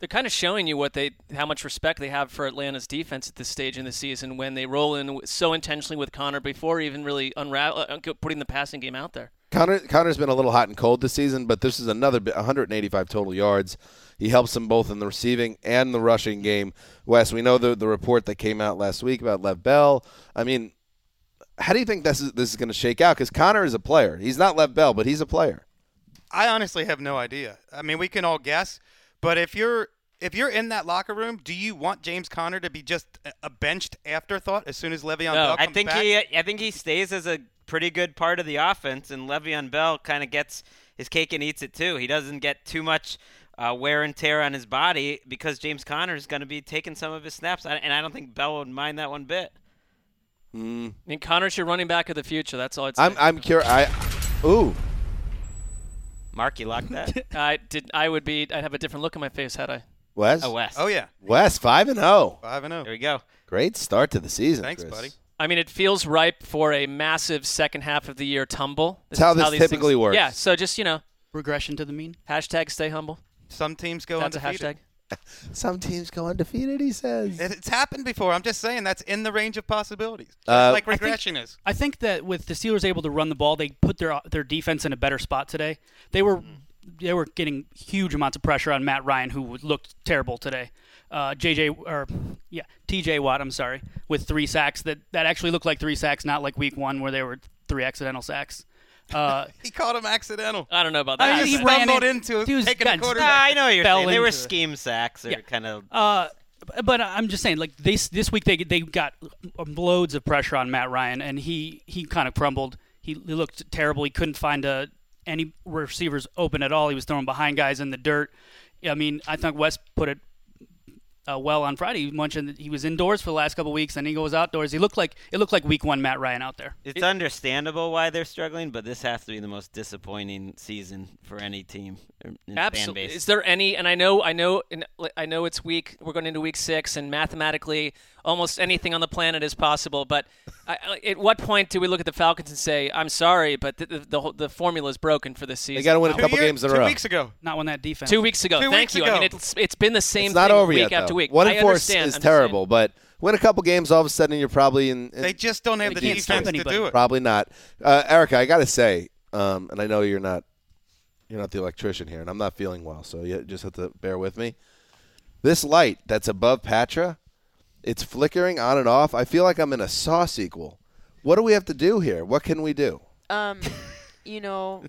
S4: They're kind of showing you what they, how much respect they have for Atlanta's defense at this stage in the season when they roll in so intentionally with Connor before even really unravel, uh, putting the passing game out there.
S1: Connor, Connor's been a little hot and cold this season, but this is another bit, one hundred eighty-five total yards. He helps them both in the receiving and the rushing game. Wes, we know the the report that came out last week about Lev Bell. I mean, how do you think this is this is going to shake out? Because Connor is a player. He's not Lev Bell, but he's a player.
S5: I honestly have no idea. I mean, we can all guess, but if you're if you're in that locker room, do you want James Conner to be just a benched afterthought as soon as Le'Veon
S3: no,
S5: Bell
S3: I
S5: comes
S3: think
S5: back?
S3: he I think he stays as a pretty good part of the offense, and Le'Veon Bell kind of gets his cake and eats it too. He doesn't get too much uh, wear and tear on his body because James Conner is going to be taking some of his snaps, and I don't think Bell would mind that one bit.
S1: Mm.
S4: I mean, Connor's your running back of the future. That's all I'd say.
S1: I'm I'm curious. I ooh.
S3: Mark, you locked that?
S4: I did. I would be. I'd have a different look on my face had I.
S1: Wes?
S3: Oh, Wes.
S5: Oh, yeah.
S1: Wes, five and oh.
S5: five and oh.
S3: There we go.
S1: Great start to the season,
S5: Thanks,
S1: Chris.
S5: buddy.
S4: I mean, it feels ripe for a massive second half of the year tumble.
S1: That's how
S4: is
S1: this
S4: these
S1: typically
S4: things,
S1: works.
S4: Yeah, so just, you know,
S10: Regression to the mean.
S4: hashtag stay humble.
S5: Some teams go
S4: That's a
S5: undefeated.
S4: hashtag.
S1: Some teams go undefeated, he says.
S5: It- It's happened before. I'm just saying that's in the range of possibilities. Just
S1: Uh,
S5: like
S10: I think-
S5: regression is.
S10: I think that with the Steelers able to run the ball, they put their their defense in a better spot today. They were they were getting huge amounts of pressure on Matt Ryan, who looked terrible today. Uh, J J or yeah, T J Watt, I'm sorry, with three sacks that that actually looked like three sacks, not like Week One where they were three accidental sacks. Uh,
S5: He called him accidental.
S4: I don't know about
S10: I
S4: that.
S10: mean, he
S5: He
S10: ran
S5: stumbled
S10: in-
S5: into
S10: he was-
S5: taking a
S10: got-
S5: quarterback.
S3: Nah, I know what you're
S10: Fell
S3: saying. They were
S10: into it.
S3: scheme sacks. Or
S10: Yeah.
S3: kind of.
S10: Uh, but I'm just saying, like this this week they they got loads of pressure on Matt Ryan, and he, he kind of crumbled. He, he looked terrible. He couldn't find a, any receivers open at all. He was throwing behind guys in the dirt. I mean, I think Wes put it uh, well on Friday. He mentioned that he was indoors for the last couple of weeks, and he goes outdoors. He looked like it looked like Week One Matt Ryan out there.
S3: It's understandable why they're struggling, but this has to be the most disappointing season for any team. In fan
S4: Absolutely.
S3: base.
S4: Is there any? And I know, I know, and I know it's week. We're going into week six, and mathematically, almost anything on the planet is possible. But I, I- at what point do we look at the Falcons and say, "I'm sorry, but the the, the, whole- the formula is broken for this season"?
S1: They got to win a
S5: Two
S1: couple
S5: years-
S1: games in a
S5: two
S1: row.
S5: weeks ago.
S10: Not when that defense.
S4: Two weeks ago.
S5: Two
S4: Thank
S5: weeks
S4: you.
S5: ago.
S4: I mean, it's it's been the same
S1: It's not
S4: thing
S1: over
S4: week
S1: yet,
S4: after
S1: though.
S4: week.
S1: One
S4: I
S1: and four
S4: understand.
S1: is
S4: I'm just
S1: terrible,
S4: saying.
S1: but win a couple games, all of a sudden you're probably in. in
S5: They just don't have
S10: They
S5: the
S10: can't stop
S5: defense to
S10: anybody.
S5: do it.
S1: Probably not. Uh, Erica, I got to say, um, and I know you're not you're not the electrician here, and I'm not feeling well, so you just have to bear with me. This light that's above Patra, it's flickering on and off. I feel like I'm in a Saw sequel. What do we have to do here? What can we do?
S12: Um, you know,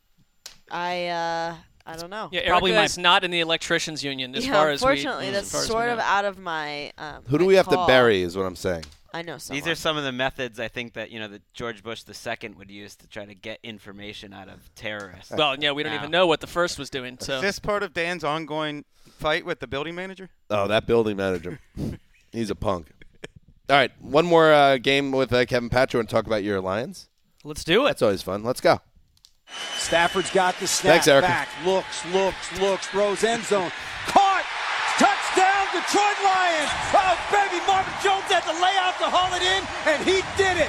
S12: I uh, I don't know.
S4: Yeah,
S10: Probably
S4: Erica
S10: my-
S4: is not in the electricians union as
S12: Yeah,
S4: far as we.
S12: unfortunately,
S4: as
S12: that's
S4: far as we
S12: sort of
S4: know.
S12: out of my. Um,
S1: Who do
S12: my
S1: we have
S12: call.
S1: to bury is what I'm saying.
S12: I know someone.
S3: These are some of the methods I think that you know that George Bush the Second would use to try to get information out of terrorists.
S4: Well, yeah, we don't
S3: Now.
S4: even know what the first was doing. So
S5: Is this part of Dan's ongoing fight with the building manager?
S1: Oh, that building manager. He's a punk. All right, one more uh, game with uh, Kevin Patra and talk about your Lions.
S10: Let's do it.
S1: That's always fun. Let's go.
S13: Stafford's got the snap.
S1: Thanks, Erica.
S13: Back, looks, looks, looks, throws end zone. Caught! Touchdown, Detroit Lions! Oh, baby, Marvin Jones had to lay out to haul it in, and he did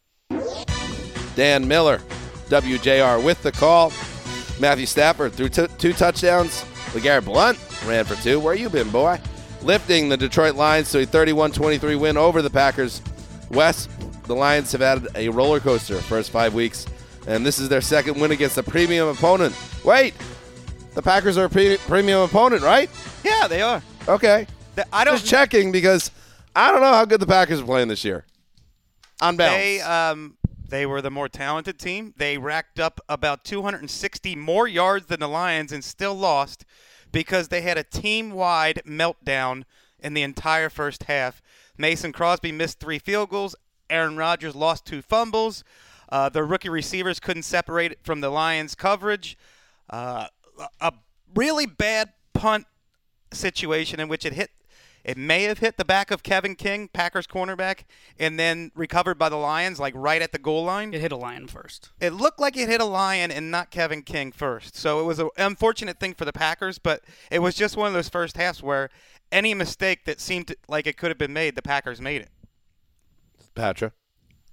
S13: it!
S1: Dan Miller, W J R with the call. Matthew Stafford threw t- two touchdowns. LeGarrette Blount ran for two. Where you been, boy? Lifting the Detroit Lions to a thirty-one twenty-three win over the Packers. Wes, the Lions have had a roller coaster first five weeks, and this is their second win against a premium opponent. Wait, the Packers are a pre- premium opponent, right?
S5: Yeah, they are.
S1: Okay.
S5: The- I don't
S1: Just checking because I don't know how good the Packers are playing this year. On balance.
S5: They um they were the more talented team. They racked up about two hundred sixty more yards than the Lions and still lost because they had a team-wide meltdown in the entire first half. Mason Crosby missed three field goals. Aaron Rodgers lost two fumbles. Uh, the rookie receivers couldn't separate it from the Lions' coverage. Uh, a really bad punt situation in which it hit It may have hit the back of Kevin King, Packers cornerback, and then recovered by the Lions, like right at the goal line.
S10: It hit a Lion first.
S5: It looked like it hit a Lion and not Kevin King first. So it was an unfortunate thing for the Packers, but it was just one of those first halves where any mistake that seemed to, like it could have been made, the Packers made it.
S1: Patra.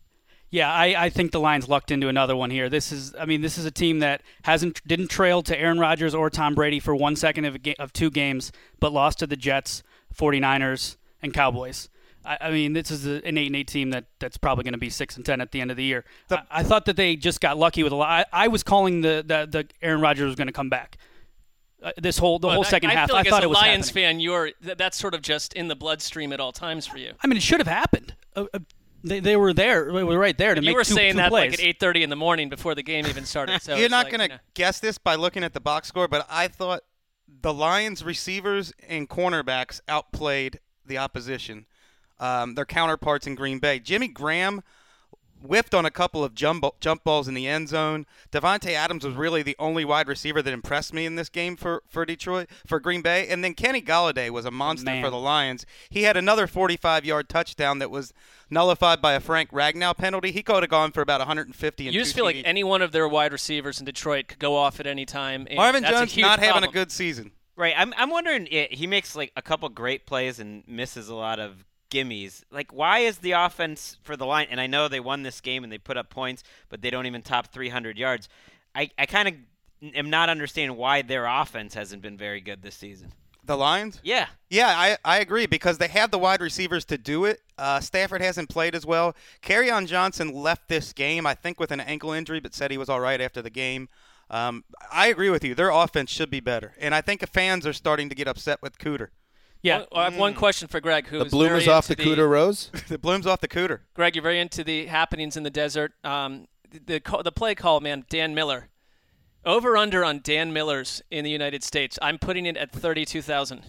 S10: Yeah, I, I think the Lions lucked into another one here. This is, I mean, this is a team that hasn't didn't trail to Aaron Rodgers or Tom Brady for one second of, a ga- of two games, but lost to the Jets, forty-niners, and Cowboys. I, I mean, this is a, an eight and eight team that, that's probably going to be six and ten at the end of the year. The, I, I thought that they just got lucky with a lot. I, I was calling the, the, the Aaron Rodgers was going to come back. Uh, this whole the
S4: well,
S10: whole second
S4: I, I
S10: half,
S4: feel like
S10: I thought
S4: as a
S10: it was
S4: Lions
S10: happening.
S4: fan, you're th- that's sort of just in the bloodstream at all times for you.
S10: I mean, it should have happened. Uh, uh, They they were there. They were right there to
S4: you
S10: make
S4: were
S10: two,
S4: saying
S10: two
S4: that
S10: plays.
S4: like at eight thirty in the morning before the game even started. So
S5: You're
S4: it's
S5: not
S4: like,
S5: going to
S4: you know.
S5: guess this by looking at the box score, but I thought the Lions receivers and cornerbacks outplayed the opposition, um, their counterparts in Green Bay. Jimmy Graham whiffed on a couple of jump, jump balls in the end zone. Devontae Adams was really the only wide receiver that impressed me in this game for, for Detroit, for Green Bay. And then Kenny Golladay was a monster
S10: Man.
S5: for the Lions. He had another forty-five-yard touchdown that was nullified by a Frank Ragnow penalty. He could have gone for about one hundred fifty. And
S4: You just
S5: two
S4: feel like
S5: T Ds.
S4: any one of their wide receivers in Detroit could go off at any time. And
S5: Marvin
S4: that's
S5: Jones
S4: a huge
S5: not having
S4: problem.
S5: a good season.
S3: Right. I'm I'm wondering, it, he makes like a couple great plays and misses a lot of gimmies. Like, why is the offense for the line? And I know they won this game and they put up points, but they don't even top three hundred yards. I, I kind of am not understanding why their offense hasn't been very good this season.
S5: The Lions?
S3: Yeah.
S5: Yeah, I, I agree because they have the wide receivers to do it. Uh, Stafford hasn't played as well. Kerryon Johnson left this game, I think, with an ankle injury, but said he was all right after the game. Um, I agree with you. Their offense should be better. And I think fans are starting to get upset with Cooter.
S4: Yeah, well, I have one question for Greg. Who's
S1: The bloom
S4: very
S1: is off the
S4: into
S1: Cooter Rose?
S5: The bloom's off the Cooter.
S4: Greg, you're very into the happenings in the desert. Um, the, the the play call, man, Dan Miller. Over under on Dan Miller's in the United States. I'm putting it at thirty-two thousand.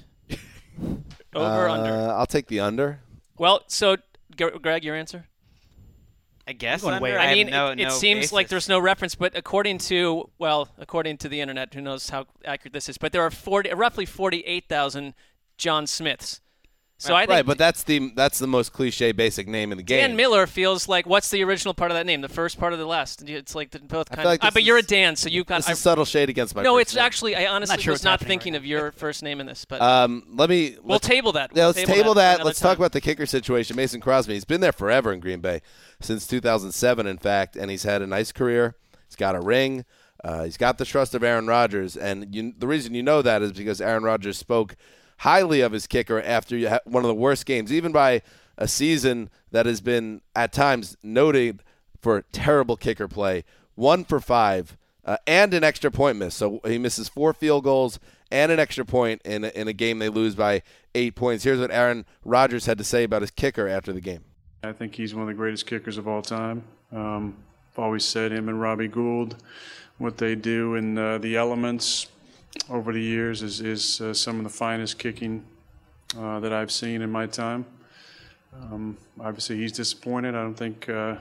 S4: Over
S1: uh,
S4: under.
S1: I'll take the under.
S4: Well, so G- Greg, your answer?
S3: I guess
S10: going
S3: under.
S10: way
S3: I,
S4: I mean,
S3: have no,
S4: it, it
S3: no
S4: seems
S3: basis.
S4: like there's no reference, but according to, well, according to the internet, who knows how accurate this is, but there are forty, roughly forty-eight thousand John Smiths. So I think
S1: Right, but that's the that's the most cliche basic name in the game.
S4: Dan Miller feels like, what's the original part of that name? The first part of the last? It's like the, both
S1: I
S4: kind
S1: feel like
S4: of. Uh,
S1: this
S4: but you're a
S1: is-
S4: Dan, so you got.
S1: This is subtle shade against my
S4: No,
S1: first
S4: it's
S1: name.
S4: actually. I honestly
S10: sure
S4: was
S10: what's
S4: not
S10: happening
S4: thinking
S10: right
S4: of your first name in this, but
S1: Um, let me.
S4: we'll
S1: let's-
S4: table that.
S1: Yeah,
S4: We'll
S1: let's
S4: table
S1: table
S4: that
S1: that.
S4: for another
S1: Let's talk
S4: time.
S1: about the kicker situation. Mason Crosby. He's been there forever in Green Bay, since two thousand seven, in fact, and he's had a nice career. He's got a ring. Uh, he's got the trust of Aaron Rodgers, and you, the reason you know that is because Aaron Rodgers spoke highly of his kicker after you ha- one of the worst games, even by a season that has been at times noted for terrible kicker play. One for five uh, and an extra point miss. So he misses four field goals and an extra point in a, in a game they lose by eight points. Here's what Aaron Rodgers had to say about his kicker after the game.
S14: I think he's one of the greatest kickers of all time. Um, I've always said him and Robbie Gould, what they do in uh, the elements over the years is, is uh, some of the finest kicking uh, that I've seen in my time. Um, obviously, he's disappointed. I don't think uh,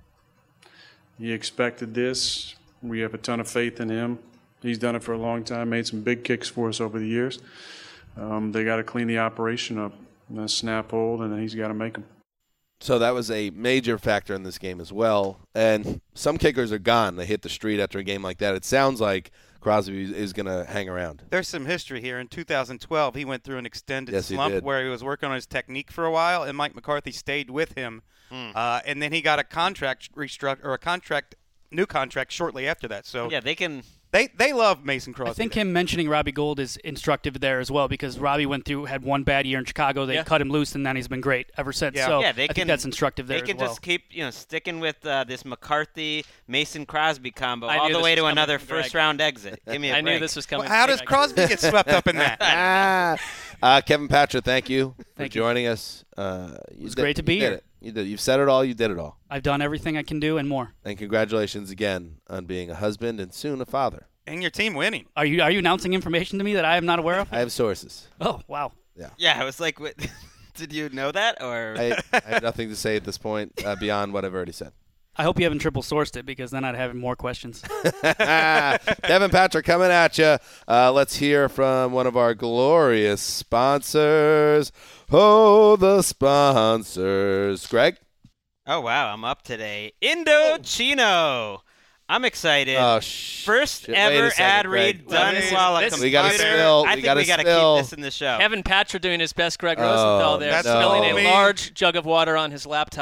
S14: he expected this. We have a ton of faith in him. He's done it for a long time, made some big kicks for us over the years. Um, they got to clean the operation up, uh, snap hold, and then he's got to make them.
S1: So that was a major factor in this game as well. And some kickers are gone. They hit the street after a game like that. It sounds like Crosby is going to hang around.
S5: There's some history here. In two thousand twelve, he went through an extended
S1: Yes, he
S5: slump
S1: did.
S5: where he was working on his technique for a while, and Mike McCarthy stayed with him.
S3: Hmm.
S5: Uh, and then he got a contract restruct or a contract, new contract shortly after that. So
S3: Yeah, they can.
S5: they they love Mason Crosby.
S10: I think him mentioning Robbie Gould is instructive there as well because Robbie went through had one bad year in Chicago. They
S3: Yeah.
S10: cut him loose, and then he's been great ever since.
S5: Yeah.
S10: So
S3: yeah, they
S10: I
S3: can.
S10: think that's instructive there
S3: They can
S10: as well.
S3: just keep, you know, sticking with uh, this McCarthy Mason Crosby combo
S4: I
S3: all
S4: knew
S3: the
S4: this
S3: way
S4: was
S3: to
S4: coming
S3: another
S4: from Greg.
S3: first round exit. Give me a
S4: I
S3: break.
S4: knew this was coming.
S5: Well, how
S4: from
S5: does
S4: Greg.
S5: Crosby get swept up in that?
S1: Ah. uh, Kevin Patra, thank you for
S10: Thank you.
S1: joining us. Uh, it
S10: was great to be
S1: you did
S10: here.
S1: It. You did. You've said it all. You did it all.
S10: I've done everything I can do and more.
S1: And congratulations again on being a husband and soon a father.
S5: And your team winning.
S10: Are you are you announcing information to me that I am not aware of?
S1: I have sources.
S10: Oh wow.
S3: Yeah, I was like, what, did you know that or?
S1: I, I have nothing to say at this point uh, beyond what I've already said.
S10: I hope you haven't triple sourced it because then I'd have more questions.
S1: Kevin Patrick coming at you. Uh, let's hear from one of our glorious sponsors. Oh, the sponsors. Greg?
S3: Oh wow, I'm up today. Indochino. I'm excited.
S1: Oh, sh-
S3: First
S1: shit. Wait
S3: ever
S1: a second,
S3: ad
S1: Greg.
S3: read done
S4: This is-
S3: while a
S4: this-
S3: computer.
S1: We gotta spill.
S3: I
S1: We
S3: think
S1: gotta
S3: we gotta
S1: spill.
S3: keep this in the show.
S4: Kevin Patra doing his best Greg
S1: Oh,
S4: Rosenthal there,
S5: that's
S4: spilling
S5: all
S4: a
S5: me.
S4: large jug of water on his laptop.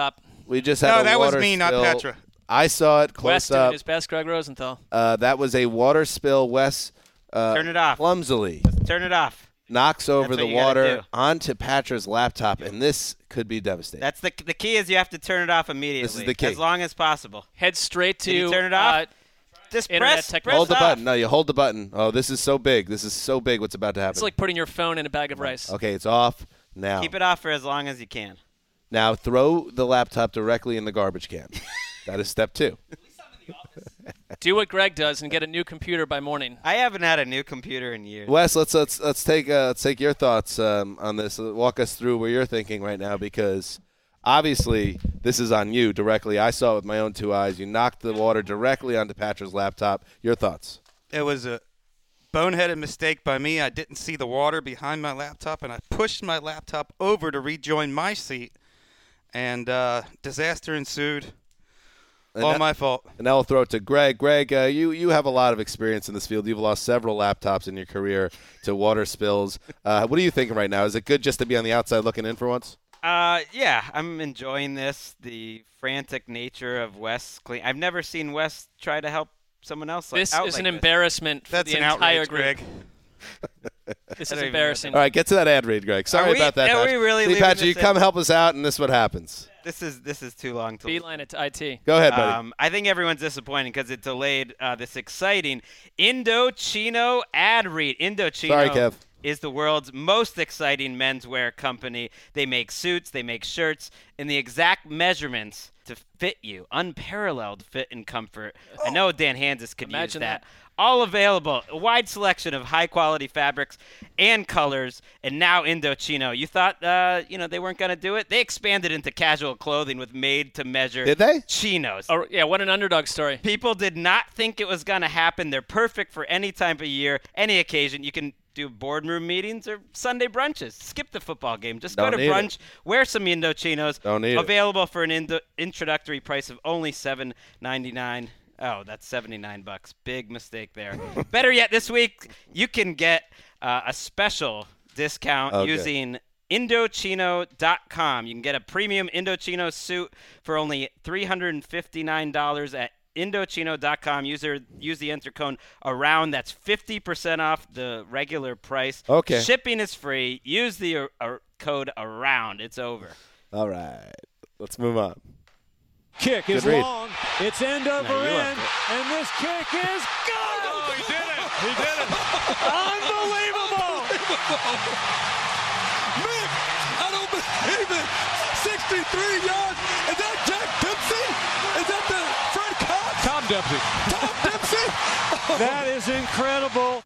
S1: We just had
S5: no,
S1: a
S5: that
S1: water
S5: was me,
S1: spill.
S5: not Petra.
S1: I saw it close
S4: West
S1: up.
S4: doing his best, Greg Rosenthal.
S1: Uh, that was a water spill. Wes uh,
S3: Turn it off.
S1: clumsily
S3: Turn it off.
S1: knocks over
S3: That's
S1: the
S3: what you gotta
S1: water
S3: do.
S1: onto Patra's laptop, and this could be devastating.
S3: That's the the key is you have to turn it off immediately.
S1: This is the key.
S3: As long as possible.
S4: Head straight to
S3: Can you turn it off?
S4: Uh,
S3: Just
S4: internet
S3: press,
S4: technology.
S3: press
S1: hold the
S3: off.
S1: button. No, you hold the button. Oh, this is so big. This is so big what's about to happen.
S4: it's like putting your phone in a bag of rice.
S1: Okay, it's off now.
S3: Keep it off for as long as you can.
S1: Now throw the laptop directly in the garbage can. That is step two.
S4: Do what Greg does and get a new computer by morning.
S3: I haven't had a new computer in years.
S1: Wes, let's let's let's take uh, let's take your thoughts um, on this. Walk us through where you're thinking right now, because obviously this is on you directly. I saw it with my own two eyes. You knocked the water directly onto Patra's laptop. Your thoughts?
S5: It was a boneheaded mistake by me. I didn't see the water behind my laptop, and I pushed my laptop over to rejoin my seat, and uh, disaster ensued.
S1: And
S5: All
S1: that-
S5: my fault.
S1: And now we'll throw it to Greg. Greg, uh, you, you have a lot of experience in this field. You've lost several laptops in your career to water spills. Uh, what are you thinking right now? Is it good just to be on the outside looking in for once?
S3: Uh, yeah, I'm enjoying this. The frantic nature of Wes clean. I've never seen Wes try to help someone else. Like,
S4: This
S3: out
S4: is
S3: like
S4: an
S3: this.
S4: embarrassment for
S5: That's
S4: the
S5: an
S4: entire
S5: outrage,
S4: group.
S5: Greg.
S4: This
S3: I
S4: is
S3: don't even know
S4: embarrassing.
S1: All right, get to that ad read, Greg. Sorry
S3: Are we-
S1: about that.
S3: are we
S1: Patch.
S3: really
S1: See,
S3: leaving
S1: Patrick, you
S3: this
S1: come
S3: in?
S1: help us out, and this is what happens.
S3: This is this is too long to.
S4: Beeline it to I T.
S1: Go ahead, buddy.
S3: Um, I think everyone's disappointed because it delayed uh, this exciting Indochino ad read. Indochino
S1: Sorry, Kev.
S3: is the world's most exciting menswear company. They make suits, they make shirts in the exact measurements to fit you. Unparalleled fit and comfort. I know Dan Hansis could use
S4: Imagine
S3: that.
S4: that.
S3: All available. A wide selection of high-quality fabrics and colors, and now Indochino. You thought, uh, you know, they weren't going to do it? They expanded into casual clothing with made-to-measure
S1: Did they?
S3: chinos.
S4: Oh, yeah, what an underdog story.
S3: People did not think it was going to happen. They're perfect for any time of year, any occasion. You can do boardroom meetings or Sunday brunches. Skip the football game. Just
S1: Don't
S3: go to
S1: need
S3: brunch, wear some Indochinos.
S1: Don't need it.
S3: Available for an indo- introductory price of only seven ninety-nine. Oh, that's seventy-nine bucks. Big mistake there. Better yet, this week you can get uh, a special discount
S1: Okay.
S3: using Indochino dot com. You can get a premium Indochino suit for only three hundred fifty-nine dollars at Indochino dot com. User use the enter code AROUND. That's fifty percent off the regular price.
S1: Okay.
S3: Shipping is free. Use the uh, uh, code AROUND. It's over.
S1: All right. Let's move on.
S9: Kick is
S1: Good read.
S9: long. It's end over
S3: No, you
S9: end.
S3: left
S9: And this kick is good.
S6: Oh, he did it. He did it.
S9: Unbelievable.
S7: Mick, I don't believe it. sixty-three yards. Is that Jack Dempsey? Is that the Fred Cox?
S9: Tom Dempsey.
S7: Tom Dempsey?
S9: That is incredible.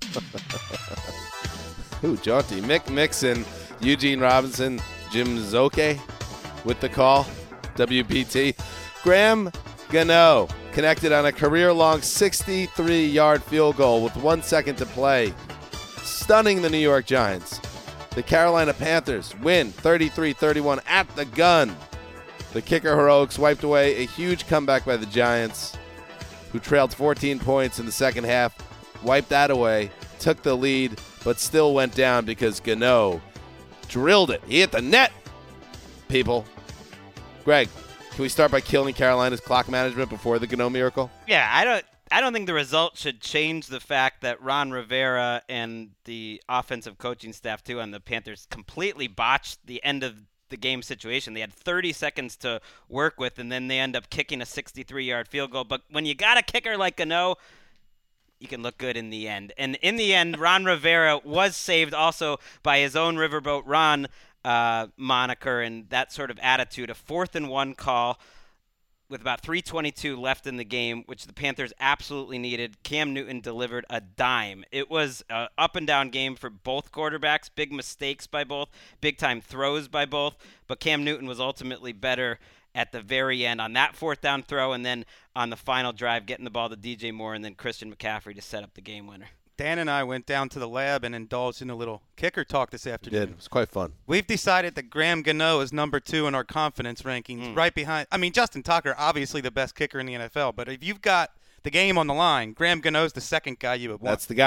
S1: Ooh, jaunty. Mick Mixon, Eugene Robinson, Jim Zoke with the call. W B T. Graham Gano connected on a career-long sixty-three-yard field goal with one second to play, stunning the New York Giants. The Carolina Panthers win thirty-three thirty-one at the gun. The kicker heroics wiped away a huge comeback by the Giants, who trailed fourteen points in the second half, wiped that away, took the lead, but still went down because Gano drilled it. He hit the net, people. Greg, can we start by killing Carolina's clock management before the Gano miracle?
S3: Yeah, I don't. I don't think the result should change the fact that Ron Rivera and the offensive coaching staff too on the Panthers completely botched the end of the game situation. They had thirty seconds to work with, and then they end up kicking a sixty-three-yard field goal. But when you got a kicker like Gano, you can look good in the end. And in the end, Ron Rivera was saved also by his own Riverboat Ron uh, moniker and that sort of attitude. A fourth and one call with about three twenty-two left in the game, which the Panthers absolutely needed. Cam Newton delivered a dime. It was an up-and-down game for both quarterbacks, big mistakes by both, big-time throws by both, but Cam Newton was ultimately better at the very end on that fourth down throw and then on the final drive getting the ball to D J Moore and then Christian McCaffrey to set up the game winner.
S5: Dan and I went down to the lab and indulged in a little kicker talk this afternoon.
S1: Did. It was quite fun.
S5: We've decided that Graham Gano is number two in our confidence rankings,
S3: Mm.
S5: right behind. I mean, Justin Tucker, obviously the best kicker in the N F L, but if you've got the game on the line, Graham Gano's the second guy you would want.
S1: That's the guy.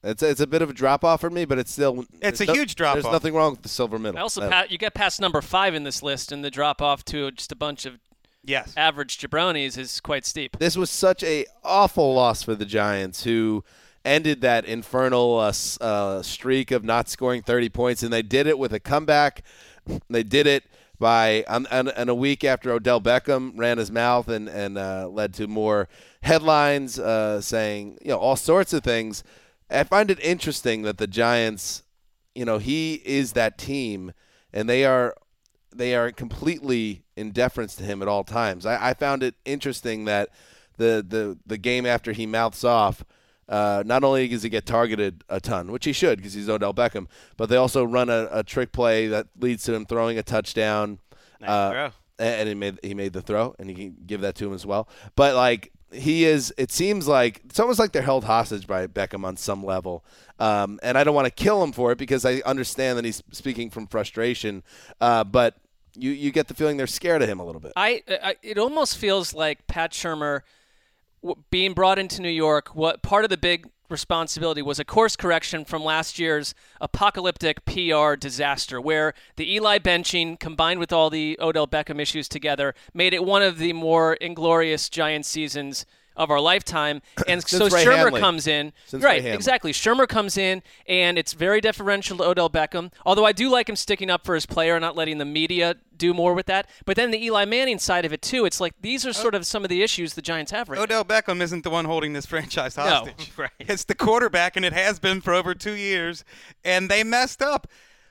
S1: It's it's a bit of a drop off for me, but it's still
S5: it's a
S1: no,
S5: huge drop
S1: There's
S5: off.
S1: nothing wrong with the silver middle.
S4: I also
S1: uh,
S4: pat, you get past number five in this list, and the drop off to just a bunch of
S5: yes.
S4: average jabronis is quite steep.
S1: This was such a awful loss for the Giants, who ended that infernal uh, uh, streak of not scoring thirty points, and they did it with a comeback. They did it by on, on, on a week after Odell Beckham ran his mouth and and uh, led to more headlines uh, saying you know all sorts of things. I find it interesting that the Giants, you know, he is that team, and they are they are completely in deference to him at all times. I, I found it interesting that the the the game after he mouths off. Uh, not only does he get targeted a ton, which he should because he's Odell Beckham, but they also run a, a trick play that leads to him throwing a touchdown.
S3: Nice
S1: uh,
S3: throw.
S1: And he made he made the throw, and you can give that to him as well. But like he is, it seems like it's almost like they're held hostage by Beckham on some level. Um, and I don't want to kill him for it because I understand that he's speaking from frustration. Uh, but you you get the feeling they're scared of him a little bit.
S4: I, I it almost feels like Pat Shurmur being brought into New York, what part of the big responsibility was a course correction from last year's apocalyptic P R disaster where the Eli benching combined with all the Odell Beckham issues together made it one of the more inglorious Giants seasons of our lifetime. And so
S1: Ray
S4: Shurmur
S1: Hanley.
S4: comes in.
S1: Since
S4: right,
S1: Ray Hanley.
S4: exactly. Shurmur comes in, and it's very deferential to Odell Beckham, although I do like him sticking up for his player and not letting the media do more with that. But then the Eli Manning side of it, too, it's like these are sort of some of the issues the Giants have right
S5: Odell Beckham isn't the one holding this franchise
S4: No,
S5: hostage.
S3: right.
S5: It's the quarterback, and it has been for over two years, and they messed up.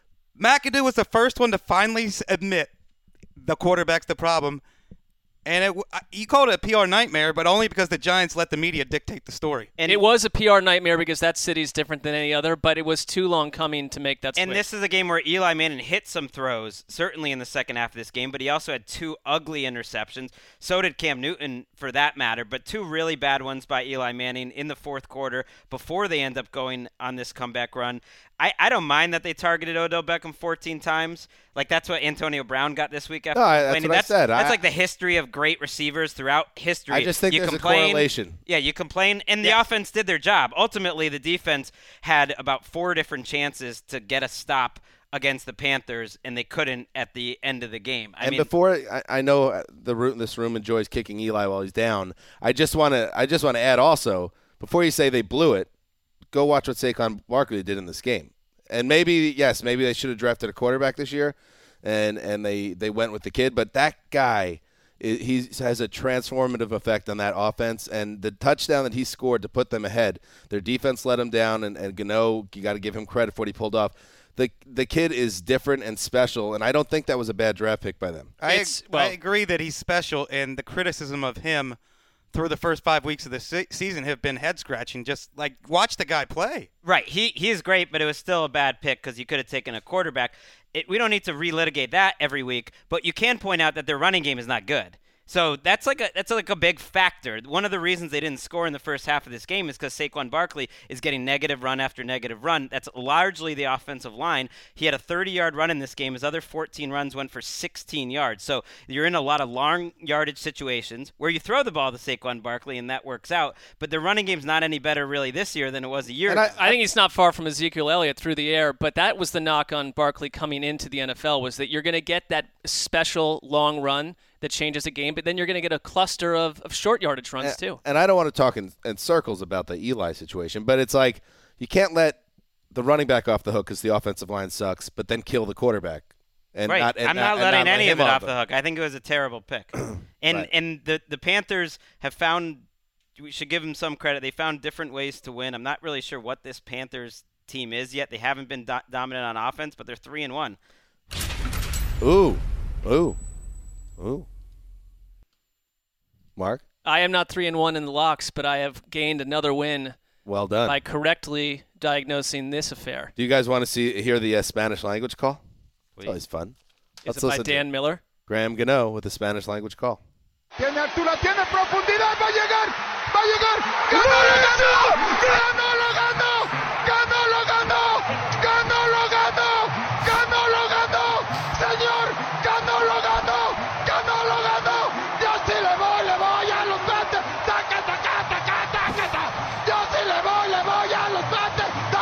S5: McAdoo was the first one to finally s- admit the quarterback's the problem. And it, w- I- you called it a P R nightmare, but only because the Giants let the media dictate the story.
S4: And it was a P R nightmare because that city's different than any other, but it was too long coming to make that switch.
S3: And this is a game where Eli Manning hit some throws, certainly in the second half of this game, but he also had two ugly interceptions. So did Cam Newton, for that matter, but two really bad ones by Eli Manning in the fourth quarter before they end up going on this comeback run. I, I don't mind that they targeted Odell Beckham fourteen times. Like, that's what Antonio Brown got this week after
S1: No, I- that's
S3: complaining.
S1: what I
S3: that's,
S1: said.
S3: That's
S1: I-
S3: like the history of great receivers throughout history.
S1: I just think
S3: you
S1: there's a
S3: complain,
S1: correlation.
S3: Yeah, you complain, and the
S5: Yeah.
S3: offense did their job. Ultimately, the defense had about four different chances to get a stop against the Panthers, and they couldn't at the end of the game. I
S1: and
S3: mean,
S1: before I, I know the room, this room enjoys kicking Eli while he's down. I just want to I just want to add also before you say they blew it, go watch what Saquon Barkley did in this game. And maybe yes, maybe they should have drafted a quarterback this year, and and they, they went with the kid. But that guy, he has a transformative effect on that offense. And the touchdown that he scored to put them ahead, their defense let him down, and, and Gano, you got to give him credit for what he pulled off. The the kid is different and special, and I don't think that was a bad draft pick by them.
S5: I,
S4: It's-
S5: ag-
S4: well-
S5: I agree that he's special, and the criticism of him through the first five weeks of the se- season have been head-scratching. Just, like, watch the guy play.
S3: right, he he is great, but it was still a bad pick because you could have taken a quarterback. It, we don't need to relitigate that every week, but you can point out that their running game is not good. So that's like a that's like a big factor. One of the reasons they didn't score in the first half of this game is because Saquon Barkley is getting negative run after negative run. That's largely the offensive line. He had a thirty-yard run in this game. His other fourteen runs went for sixteen yards. So you're in a lot of long yardage situations where you throw the ball to Saquon Barkley and that works out. But the running game's not any better really this year than it was a year
S1: And
S3: ago.
S4: I think he's not far from Ezekiel Elliott through the air, but that was the knock on Barkley coming into the N F L was that you're going to get that special long run that changes a game, but then you're going to get a cluster of, of short yardage runs
S1: and,
S4: too.
S1: And I don't want to talk in, in circles about the Eli situation, but it's like you can't let the running back off the hook because the offensive line sucks, but then kill the quarterback. And
S3: right.
S1: not, and
S3: I'm
S1: not,
S3: not
S1: and
S3: letting
S1: not let
S3: any of
S1: him
S3: it off the hook. I think it was a terrible pick. and
S1: Right.
S3: and the the Panthers have found we should give them some credit. They found different ways to win. I'm not really sure what this Panthers team is yet. They haven't been do- dominant on offense, but they're three and one.
S1: Ooh, ooh, ooh. Mark,
S4: I am not three and one in the locks, but I have gained another win
S1: well done.
S4: by correctly diagnosing this affair.
S1: Do you guys want to see hear the uh, Spanish language call? It's
S3: Please.
S1: always fun.
S4: Is
S1: Let's
S4: it by
S1: listen to
S4: Dan Miller?
S1: Graham Gano with the Spanish language call.
S11: Tiene altura, tiene profundidad, va a llegar, va a llegar. ¡Ganó, lo ganó! ¡Ganó, lo ganó! ¡Ganó, lo ganó! ¡Ganó, lo ganó! ¡Ganó, lo ganó! ¡Señor! ¡Ganó, lo ganó! ¡Ganó, lo ganó! Yo sí le voy, le voy a los Panthers. ¡Taca, taca, taca, taca, taca! Yo sí le voy, le voy a los Panthers.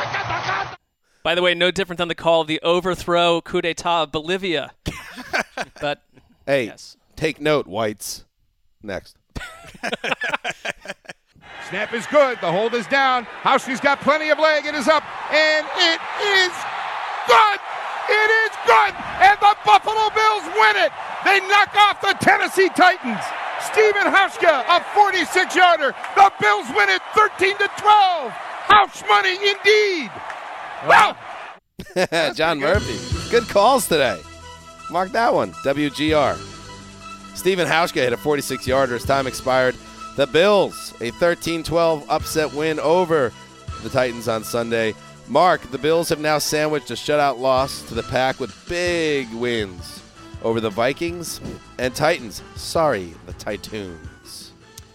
S4: By the way, no different than the call of the overthrow coup d'etat of Bolivia. But
S1: hey,
S4: yes.
S1: Take note, whites. Next.
S15: Snap is good. The hold is down. Hauschke's got plenty of leg. It is up, and it is good. It is good, and the Buffalo Bills win it. They knock off the Tennessee Titans. Stephen Hauschke, a forty-six-yarder. The Bills win it thirteen to twelve. Hausch money indeed. Wow.
S1: John Murphy. Good calls today. Mark that one. W G R. Stephen Hauschke hit a forty-six-yarder as time expired. The Bills, a thirteen twelve upset win over the Titans on Sunday. Mark, the Bills have now sandwiched a shutout loss to the Pack with big wins over the Vikings and Titans. Sorry, the Titans.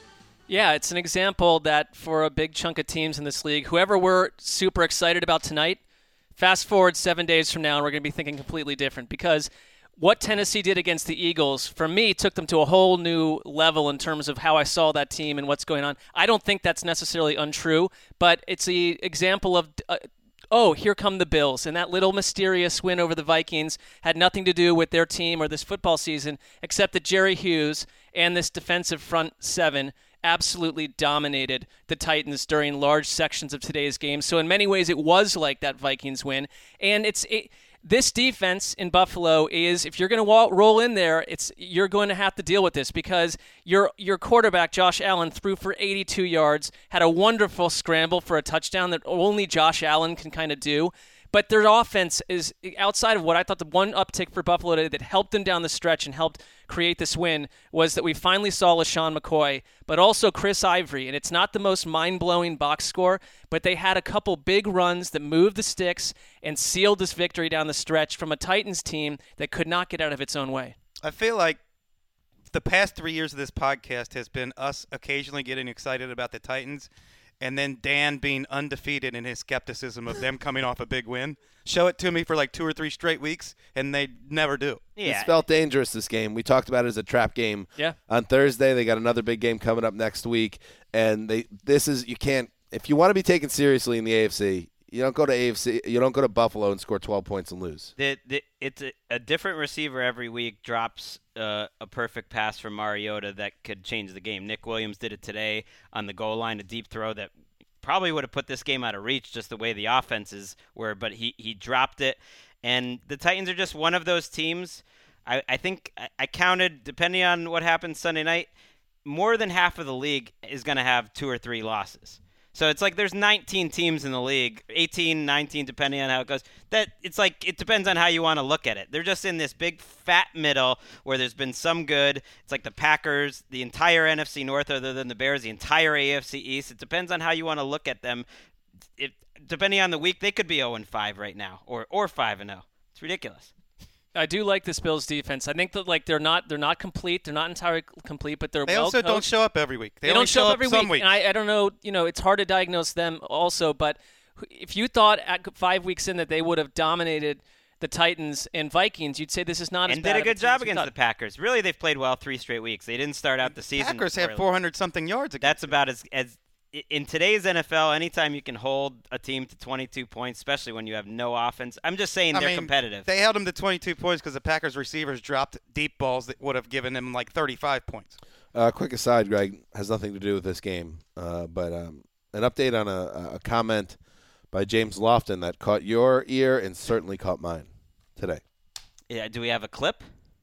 S4: Yeah, it's an example that for a big chunk of teams in this league, whoever we're super excited about tonight, fast forward seven days from now, and we're going to be thinking completely different because what Tennessee did against the Eagles, for me, took them to a whole new level in terms of how I saw that team and what's going on. I don't think that's necessarily untrue, but it's the example of, uh, oh, here come the Bills. And that little mysterious win over the Vikings had nothing to do with their team or this football season, except that Jerry Hughes and this defensive front seven absolutely dominated the Titans during large sections of today's game. So in many ways, it was like that Vikings win. And it's... It, This defense in Buffalo is, if you're going to roll in there, it's you're going to have to deal with this because your your quarterback, Josh Allen, threw for eighty-two yards, had a wonderful scramble for a touchdown that only Josh Allen can kind of do. But their offense is, outside of what I thought the one uptick for Buffalo today that helped them down the stretch and helped create this win, was that we finally saw LaShawn McCoy, but also Chris Ivory. And it's not the most mind-blowing box score, but they had a couple big runs that moved the sticks and sealed this victory down the stretch from a Titans team that could not get out of its own way.
S5: I feel like the past three years of this podcast has been us occasionally getting excited about the Titans and then Dan being undefeated in his skepticism of them coming off a big win. Show it to me for like two or three straight weeks, and they never do.
S1: Yeah. It's felt dangerous, this game. We talked about it as a trap game.
S4: Yeah.
S1: On Thursday, they got another big game coming up next week, and they this is you can't if you want to be taken seriously in the A F C, you don't go to A F C, you don't go to Buffalo and score twelve points and lose.
S3: The, the, it's a, a different receiver every week drops uh, a perfect pass from Mariota that could change the game. Nick Williams did it today on the goal line, a deep throw that probably would have put this game out of reach just the way the offenses were, but he, he dropped it. And the Titans are just one of those teams. I, I think I, I counted, depending on what happens Sunday night, more than half of the league is going to have two or three losses. So it's like there's nineteen teams in the league, eighteen, nineteen, depending on how it goes. That it's like it depends on how you want to look at it. They're just in this big fat middle where there's been some good. It's like the Packers, the entire N F C North other than the Bears, the entire A F C East. It depends on how you want to look at them. It, depending on the week, they could be oh and five right now or or five and oh. It's ridiculous.
S4: I do like this Bills defense. I think that like they're not they're not complete. They're not entirely complete, but they're
S5: They
S4: well
S5: also
S4: coached.
S5: don't show up every week. They,
S4: They
S5: only
S4: don't show up every
S5: some
S4: week.
S5: weeks.
S4: And I, I don't know. You know, it's hard to diagnose them also. But if you thought at five weeks in that they would have dominated the Titans and Vikings, you'd say this is not as
S3: and
S4: bad
S3: did a
S4: of
S3: good
S4: team
S3: job
S4: as we
S3: against
S4: thought.
S3: the Packers. Really, they've played well three straight weeks. They didn't start out the season.
S5: Packers have
S3: poorly.
S5: four hundred something yards.
S3: That's about as as in today's N F L. Anytime you can hold a team to twenty-two points, especially when you have no offense. I'm just saying
S5: I
S3: they're
S5: mean,
S3: competitive.
S5: They held them to twenty-two points because the Packers receivers dropped deep balls that would have given them like thirty-five points.
S1: Uh, quick aside, Greg, has nothing to do with this game, uh, but um, an update on a, a comment by James Lofton that caught your ear and certainly caught mine today.
S3: Yeah, do we have a clip?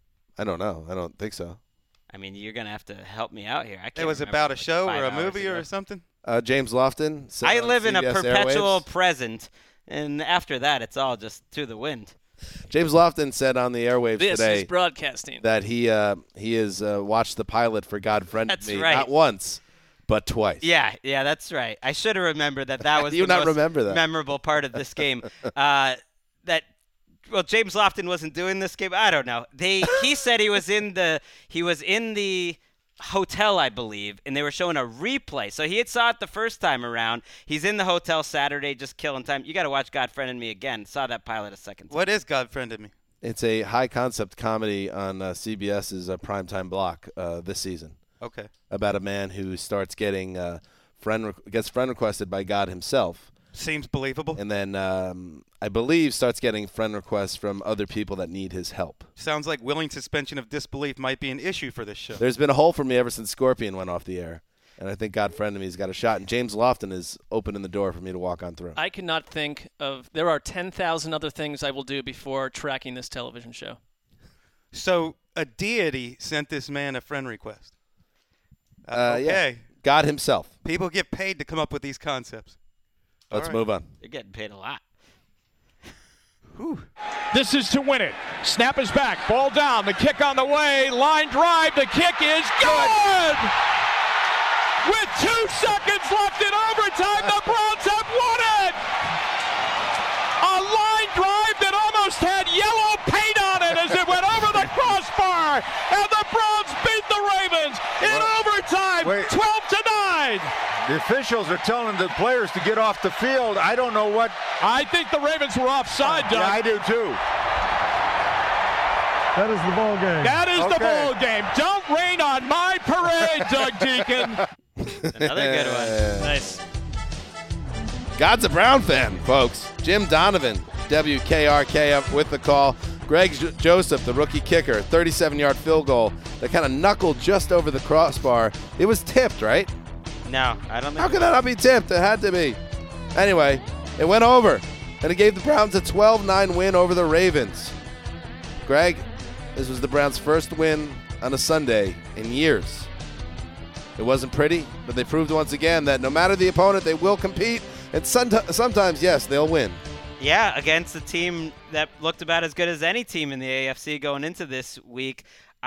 S1: I don't know. I don't think so.
S3: I mean, you're gonna have to help me out here. I can't
S5: It was
S3: remember
S5: about a
S3: what,
S5: show
S3: five
S5: or a
S3: hours
S5: movie
S3: ago.
S5: or something?
S1: Uh, James Lofton. said
S3: I
S1: on
S3: live in a
S1: C B S
S3: perpetual
S1: Airwaves.
S3: present, and after that, it's all just to the wind.
S1: James Lofton said on the airwaves
S4: This
S1: today
S4: is broadcasting.
S1: that he uh, he has uh, watched the pilot for God Friended
S3: That's
S1: Me
S3: right.
S1: not once, but twice.
S3: Yeah, yeah, that's right. I should have remembered that. That was
S1: You
S3: the
S1: not
S3: most
S1: remember that.
S3: memorable part of this game. uh, that well, James Lofton wasn't doing this game. I don't know. They he said he was in the he was in the hotel, I believe, and they were showing a replay. So he had saw it the first time around. He's in the hotel Saturday, just killing time. You got to watch God Friended Me again. Saw that pilot a second time.
S5: What is God Friended Me?
S1: It's a high-concept comedy on uh, CBS's uh, primetime block uh, this season.
S5: Okay.
S1: About a man who starts getting uh, friend re- gets friend requested by God himself,
S5: Seems believable.
S1: And then um, I believe starts getting friend requests from other people that need his help.
S5: Sounds like willing suspension of disbelief might be an issue for this show.
S1: There's been a hole for me ever since Scorpion went off the air. And I think God friend of me's got a shot. And James Lofton is opening the door for me to walk on through.
S4: I cannot think of – there are ten thousand other things I will do before tracking this television show.
S5: So a deity sent this man a friend request.
S1: Uh,
S5: okay.
S1: Yeah. God himself.
S5: People get paid to come up with these concepts.
S1: Let's
S5: right.
S1: move on.
S3: You're getting paid a lot.
S6: This is to win it. Snap is back. Ball down. The kick on the way. Line drive. The kick is good. With two seconds left in overtime, the Browns have won it. A line drive that almost had yellow paint on it as it went over the crossbar. And the Browns beat the Ravens in overtime,
S11: Wait.
S6: twelve to nine.
S11: The officials are telling the players to get off the field. I don't know what.
S6: I think the Ravens were offside, Doug.
S11: Yeah, I do too.
S16: That is the ball game.
S6: That is
S11: Okay.
S6: the ball game. Don't rain on my parade, Doug Deacon.
S3: Another good one.
S4: Nice.
S1: God's a Brown fan, folks. Jim Donovan, W K R K up with the call. Greg J- Joseph, the rookie kicker, thirty-seven-yard field goal that kind of knuckled just over the crossbar. It was tipped, right?
S3: No, I don't think
S1: How could that not be tipped? It had to be. Anyway, it went over, and it gave the Browns a twelve nine win over the Ravens. Greg, this was the Browns' first win on a Sunday in years. It wasn't pretty, but they proved once again that no matter the opponent, they will compete, and sometimes, yes, they'll win.
S3: Yeah, against a team that looked about as good as any team in the A F C going into this week.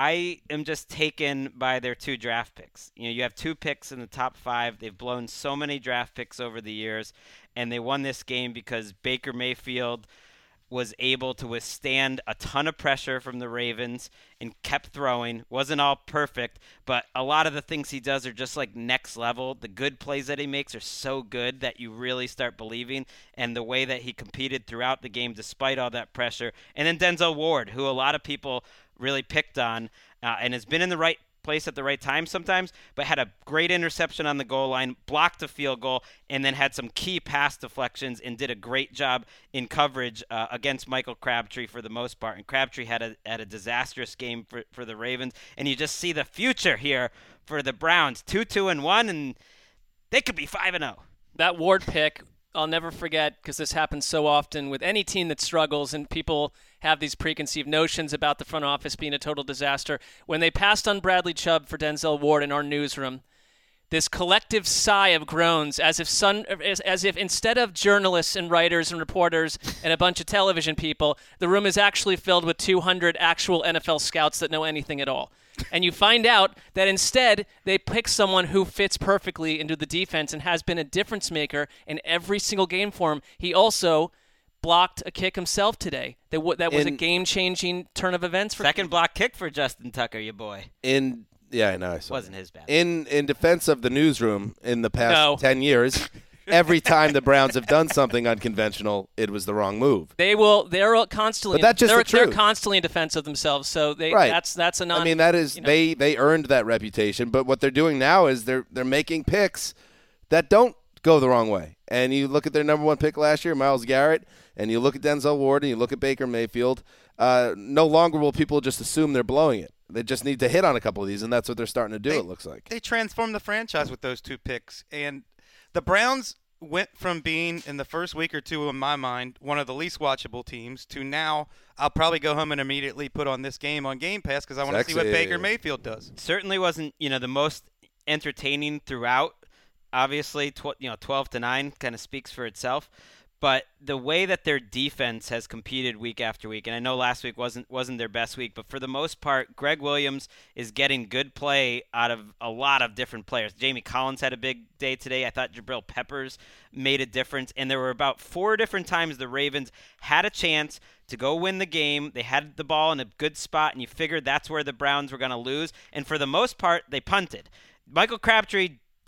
S3: I am just taken by their two draft picks. You know, you have two picks in the top five. They've blown so many draft picks over the years, and they won this game because Baker Mayfield was able to withstand a ton of pressure from the Ravens and kept throwing. Wasn't all perfect, but a lot of the things he does are just like next level. The good plays that he makes are so good that you really start believing, and the way that he competed throughout the game despite all that pressure. And then Denzel Ward, who a lot of people really picked on uh, and has been in the right place at the right time sometimes, but had a great interception on the goal line, blocked a field goal, and then had some key pass deflections and did a great job in coverage uh, against Michael Crabtree for the most part. And Crabtree had a had a disastrous game for, for the Ravens, and you just see the future here for the Browns, two two and one, and they could be five and zero.
S4: That Ward pick, I'll never forget, because this happens so often with any team that struggles, and people have these preconceived notions about the front office being a total disaster. When they passed on Bradley Chubb for Denzel Ward in our newsroom, this collective sigh of groans, as if sun, as, as if instead of journalists and writers and reporters and a bunch of television people, the room is actually filled with two hundred actual N F L scouts that know anything at all. And you find out that instead they pick someone who fits perfectly into the defense and has been a difference maker in every single game for him. He also blocked a kick himself today. That w- that was
S1: in,
S4: a game-changing turn of events for
S3: second block kick for Justin Tucker, your boy.
S1: In yeah, I know. I saw
S3: Wasn't
S1: that.
S3: his bad.
S1: In in defense of the newsroom, in the past
S4: No.
S1: ten years, every time the Browns have done something unconventional, it was the wrong move.
S4: They will. They're constantly.
S1: But that's just
S4: they're,
S1: the truth.
S4: They're constantly in defense of themselves. So they.
S1: Right.
S4: That's that's a non.
S1: I mean, that is
S4: you know.
S1: they they earned that reputation. But what they're doing now is they're they're making picks that don't go the wrong way. And you look at their number one pick last year, Myles Garrett, and you look at Denzel Ward, and you look at Baker Mayfield. Uh, no longer will people just assume they're blowing it. They just need to hit on a couple of these, and that's what they're starting to do.
S5: They,
S1: it looks like
S5: they transformed the franchise with those two picks, and the Browns went from being, in the first week or two in my mind, one of the least watchable teams to now I'll probably go home and immediately put on this game on Game Pass because I want to see what Baker Mayfield does.
S3: Certainly wasn't, you know, the most entertaining throughout. Obviously, tw- you know, twelve to nine kind of speaks for itself. But the way that their defense has competed week after week, and I know last week wasn't wasn't their best week, but for the most part, Greg Williams is getting good play out of a lot of different players. Jamie Collins had a big day today. I thought Jabril Peppers made a difference, and there were about four different times the Ravens had a chance to go win the game. They had the ball in a good spot, and you figured that's where the Browns were going to lose. And for the most part, they punted. Michael Crabtree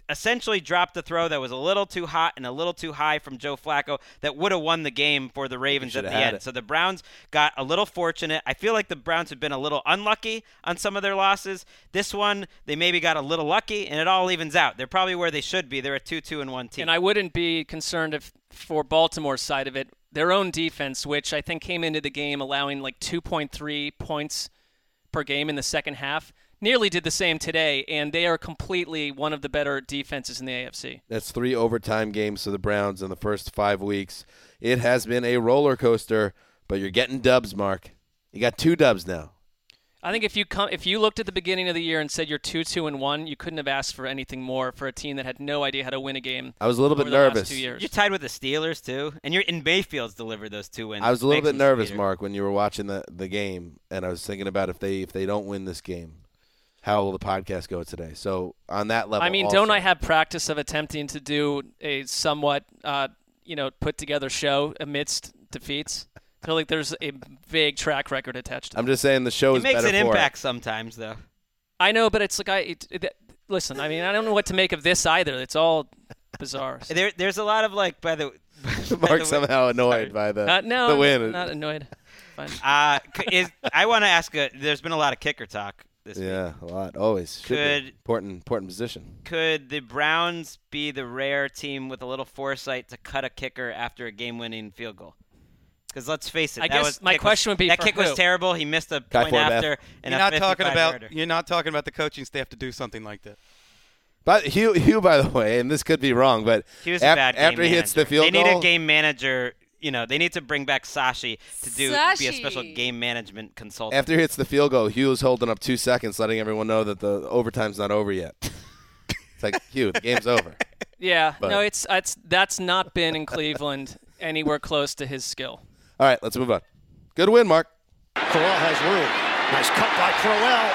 S3: essentially dropped a throw that was a little too hot and a little too high from Joe Flacco that would have won the game for the Ravens at the end. It. So the Browns got a little fortunate. I feel like the Browns have been a little unlucky on some of their losses. This one, they maybe got a little lucky, and it all evens out. They're probably where they should be. They're a two two and one team.
S4: And I wouldn't be concerned if for Baltimore's side of it, their own defense, which I think came into the game allowing like two point three points per game in the second half, nearly did the same today, and they are completely one of the better defenses in the A F C.
S1: That's three overtime games for the Browns in the first five weeks. It has been a roller coaster, but you're getting dubs, Mark. You got two dubs now.
S4: I think if you come, if you looked at the beginning of the year and said you're two two and one, you couldn't have asked for anything more for a team that had no idea how to win a game.
S1: I was a little bit
S4: over the
S1: nervous.
S4: last two years.
S3: You're tied with the Steelers too, and you're in Mayfield's delivered those two wins.
S1: I was a little
S3: Makes
S1: bit
S3: them
S1: nervous,
S3: sweeter.
S1: Mark, when you were watching the the game, and I was thinking about if they if they don't win this game, how will the podcast go today? So on that level,
S4: I mean,
S1: also,
S4: don't I have practice of attempting to do a somewhat, uh, you know, put together show amidst defeats? I feel like there's a vague track record attached to it.
S1: I'm just saying the show
S3: It
S1: is
S3: makes
S1: better
S3: an
S1: for
S3: impact
S1: it.
S3: sometimes, though.
S4: I know, but it's like I it, it, listen. I mean, I don't know what to make of this either. It's all bizarre.
S3: There, there's a lot of like by the. by
S1: Mark
S3: the
S1: somehow
S3: way,
S1: annoyed
S3: sorry.
S1: by the
S4: Uh, no,
S1: the
S4: I'm
S1: win.
S4: not annoyed. Fine.
S3: Uh, c- is, I want to ask. A, there's been a lot of kicker talk this week.
S1: Yeah, a lot. Always. Should be.
S3: Could-
S1: important important position.
S3: Could the Browns be the rare team with a little foresight to cut a kicker after a game-winning field goal? Because let's face it,
S4: I
S3: that
S4: guess
S3: was,
S4: my
S3: kick
S4: question
S3: was,
S4: would be
S3: that
S4: for
S3: kick was
S4: who?
S3: terrible. He missed a
S1: Guy
S3: point
S1: Forbath.
S3: after, and
S5: You're
S3: a
S5: not talking about
S3: fifty-five-yarder.
S5: you're not talking about the coaching staff to do something like that.
S1: But Hugh, Hugh, by the way, and this could be wrong, but
S3: He was a
S1: af-
S3: bad game
S1: after he hits the
S3: manager.
S1: field
S3: they need
S1: goal,
S3: a game manager. You know, they need to bring back Sashi to do be a special
S12: Sashi.
S3: game management consultant.
S1: after he hits the field goal, Hugh was holding up two seconds, letting everyone know that the overtime's not over yet. It's like, Hugh, the game's over.
S4: Yeah,
S1: But-
S4: no, it's it's that's not been in Cleveland anywhere close to his skill.
S1: All right, let's move on. Good win, Mark.
S16: Crowell has room. Nice cut by Crowell.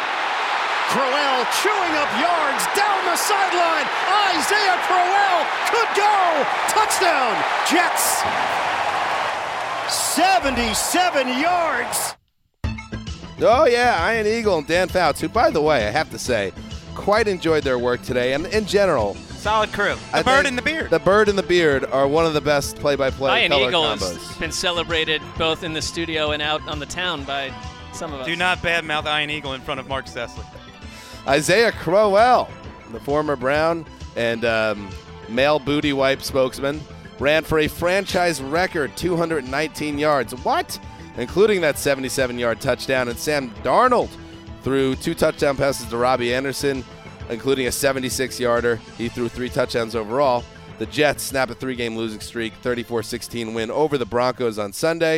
S16: Crowell chewing up yards down the sideline. Isaiah Crowell could go. Touchdown, Jets. seventy-seven yards.
S1: Oh, yeah, Iron Eagle and Dan Fouts, who, by the way, I have to say, quite enjoyed their work today. And in general,
S3: Solid crew.
S1: I
S5: The bird
S1: think
S5: and the beard.
S1: The bird and the beard are one of the best play-by-play
S4: Iron
S1: color
S4: Eagle
S1: combos.
S4: has been celebrated both in the studio and out on the town by some of us.
S5: Do not badmouth Iron Eagle in front of Mark Sessler.
S1: Isaiah Crowell, the former Brown and um, male booty wipe spokesman, ran for a franchise record two hundred nineteen yards. What? Including that seventy-seven-yard touchdown. And Sam Darnold threw two touchdown passes to Robbie Anderson, including a seventy-six-yarder. He threw three touchdowns overall. The Jets snap a three-game losing streak, thirty-four sixteen win over the Broncos on Sunday.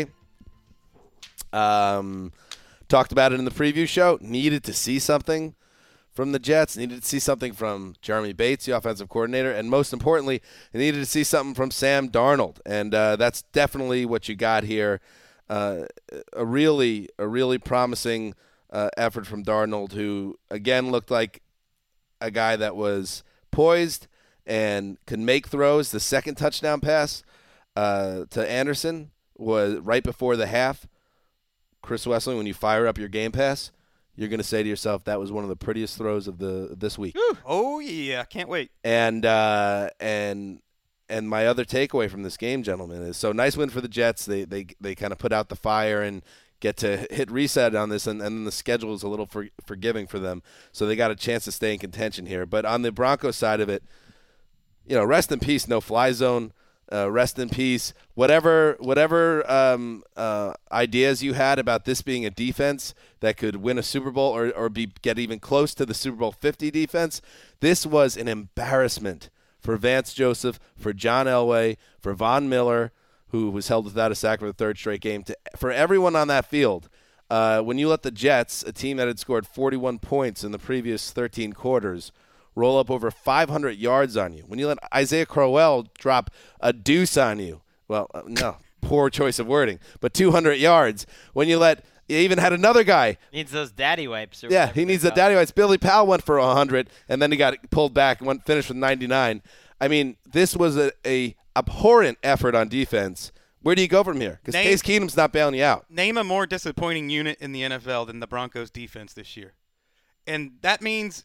S1: Um, talked about it in the preview show. Needed to see something from the Jets. Needed to see something from Jeremy Bates, the offensive coordinator. And most importantly, they needed to see something from Sam Darnold. And uh, that's definitely what you got here. Uh, a really, a really promising uh, effort from Darnold, who, again, looked like a guy that was poised and could make throws. The second touchdown pass uh, to Anderson was right before the half. Chris Wesley, when you fire up your game pass, you're going to say to yourself, that was one of the prettiest throws of the this week.
S5: Oh, yeah. Can't wait.
S1: And uh, and and my other takeaway from this game, gentlemen, is so nice win for the Jets. They they they kind of put out the fire and get to hit reset on this, and, and then the schedule is a little for, forgiving for them. So they got a chance to stay in contention here. But on the Broncos side of it, you know, rest in peace, no fly zone. Uh, rest in peace. Whatever, whatever um, uh, ideas you had about this being a defense that could win a Super Bowl or, or be get even close to the Super Bowl fifty defense, this was an embarrassment for Vance Joseph, for John Elway, for Von Miller, who was held without a sack for the third straight game, to, for everyone on that field. Uh, when you let the Jets, a team that had scored forty-one points in the previous thirteen quarters, roll up over five hundred yards on you. When you let Isaiah Crowell drop a deuce on you, well, uh, no, poor choice of wording, but two hundred yards. When you let, you even had another guy.
S3: Needs those daddy wipes. Or
S1: Yeah,
S3: whatever
S1: he needs
S3: they
S1: the
S3: call it.
S1: daddy wipes. Billy Powell went for one hundred, and then he got pulled back and went finished with ninety-nine. I mean, this was a, a abhorrent effort on defense. Where do you go from here? Because
S5: Name-
S1: Case Keenum's not bailing you out.
S5: Name a more disappointing unit in the N F L than the Broncos defense this year. And that means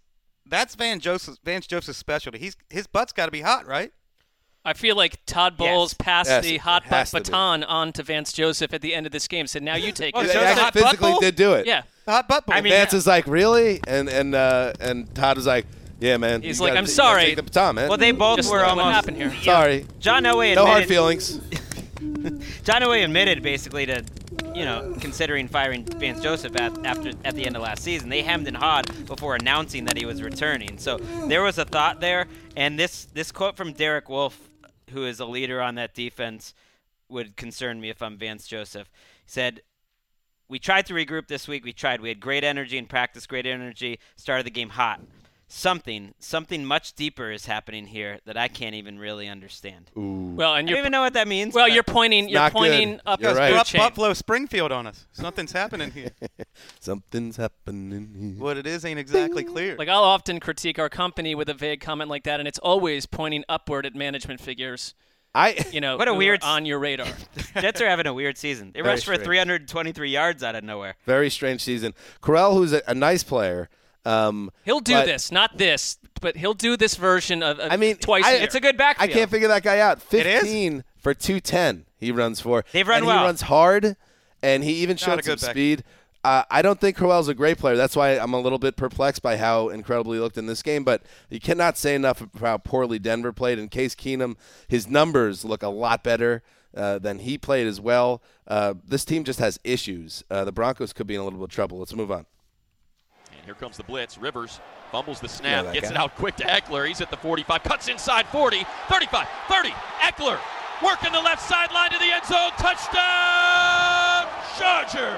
S5: that's Van Joseph, Vance Joseph's specialty. He's his butt's got to be hot, right?
S4: I feel like Todd Bowles
S3: Yes.
S4: passed
S1: Yes,
S4: the
S1: it
S4: hot butt
S1: has to be.
S4: baton on to Vance Joseph at the end of this game. Said, now you take
S3: Well,
S4: it.
S1: They
S3: Joseph-
S1: actually
S3: Hot butt
S1: physically
S3: bowl?
S1: did do it.
S4: Yeah.
S5: The hot butt bowl.
S3: I mean,
S1: Vance
S3: yeah.
S1: is like, really? And and uh, and Todd is like, yeah, man.
S4: He's
S1: you
S4: like,
S1: gotta-
S4: I'm
S1: you gotta
S4: sorry.
S1: Take the baton, man.
S3: Well, they both
S4: Just
S3: were
S4: what
S3: almost.
S4: happened here.
S1: Sorry.
S3: John Elway
S1: No
S3: admitted,
S1: hard feelings.
S3: John Elway admitted basically to, you know, considering firing Vance Joseph at, after at the end of last season. They hemmed and hawed before announcing that he was returning. So there was a thought there. And this this quote from Derek Wolfe, who is a leader on that defense, would concern me if I'm Vance Joseph. He said, "We tried to regroup this week. We tried. We had great energy in practice, great energy. Started the game hot. Something, something much deeper is happening here that I can't even really understand."
S1: Ooh.
S4: Well, and
S3: I
S4: you're
S3: don't even know what that means.
S4: well,
S3: but-
S4: you're pointing. You're
S1: not
S4: pointing
S1: good.
S4: up
S1: You're
S4: the
S1: right.
S4: food
S5: Buff-
S4: chain.
S5: Buffalo Springfield on us. Something's happening here.
S1: Something's happening here.
S5: What it is ain't exactly clear.
S4: Like I'll often critique our company with a vague comment like that, and it's always pointing upward at management figures.
S1: I
S4: You know,
S3: What a
S4: who are
S3: weird-
S4: on your radar.
S3: Jets are having a weird season. They
S1: Very
S3: rushed for
S1: strange.
S3: three hundred twenty-three yards out of nowhere.
S1: very strange season. Corral, who's a, a nice player. Um,
S4: He'll do
S1: but-
S4: this, not this, but he'll do this version of. of
S1: I mean,
S4: twice.
S1: I-
S4: a year.
S3: It's a good
S1: I
S3: backfield.
S1: can't figure that guy out.
S5: It is?
S1: fifteen for two ten he runs for.
S3: They've run
S1: and
S3: well.
S1: He runs hard, and he even
S5: Not
S1: showed
S5: a
S1: some
S5: good back.
S1: speed. Uh, I don't think Corral's a great player. That's why I'm a little bit perplexed by how incredible he looked in this game. But you cannot say enough about how poorly Denver played. In Case Keenum, his numbers look a lot better uh, than he played as well. Uh, this team just has issues. Uh, the Broncos could be in a little bit of trouble. Let's move on.
S2: And here comes the blitz. Rivers fumbles the
S1: Yeah,
S2: snap,
S1: that
S2: gets
S1: guy.
S2: it out quick to Eckler. He's at the forty-five, cuts inside forty, thirty-five, thirty. Eckler working the left sideline to the end zone. Touchdown, Chargers.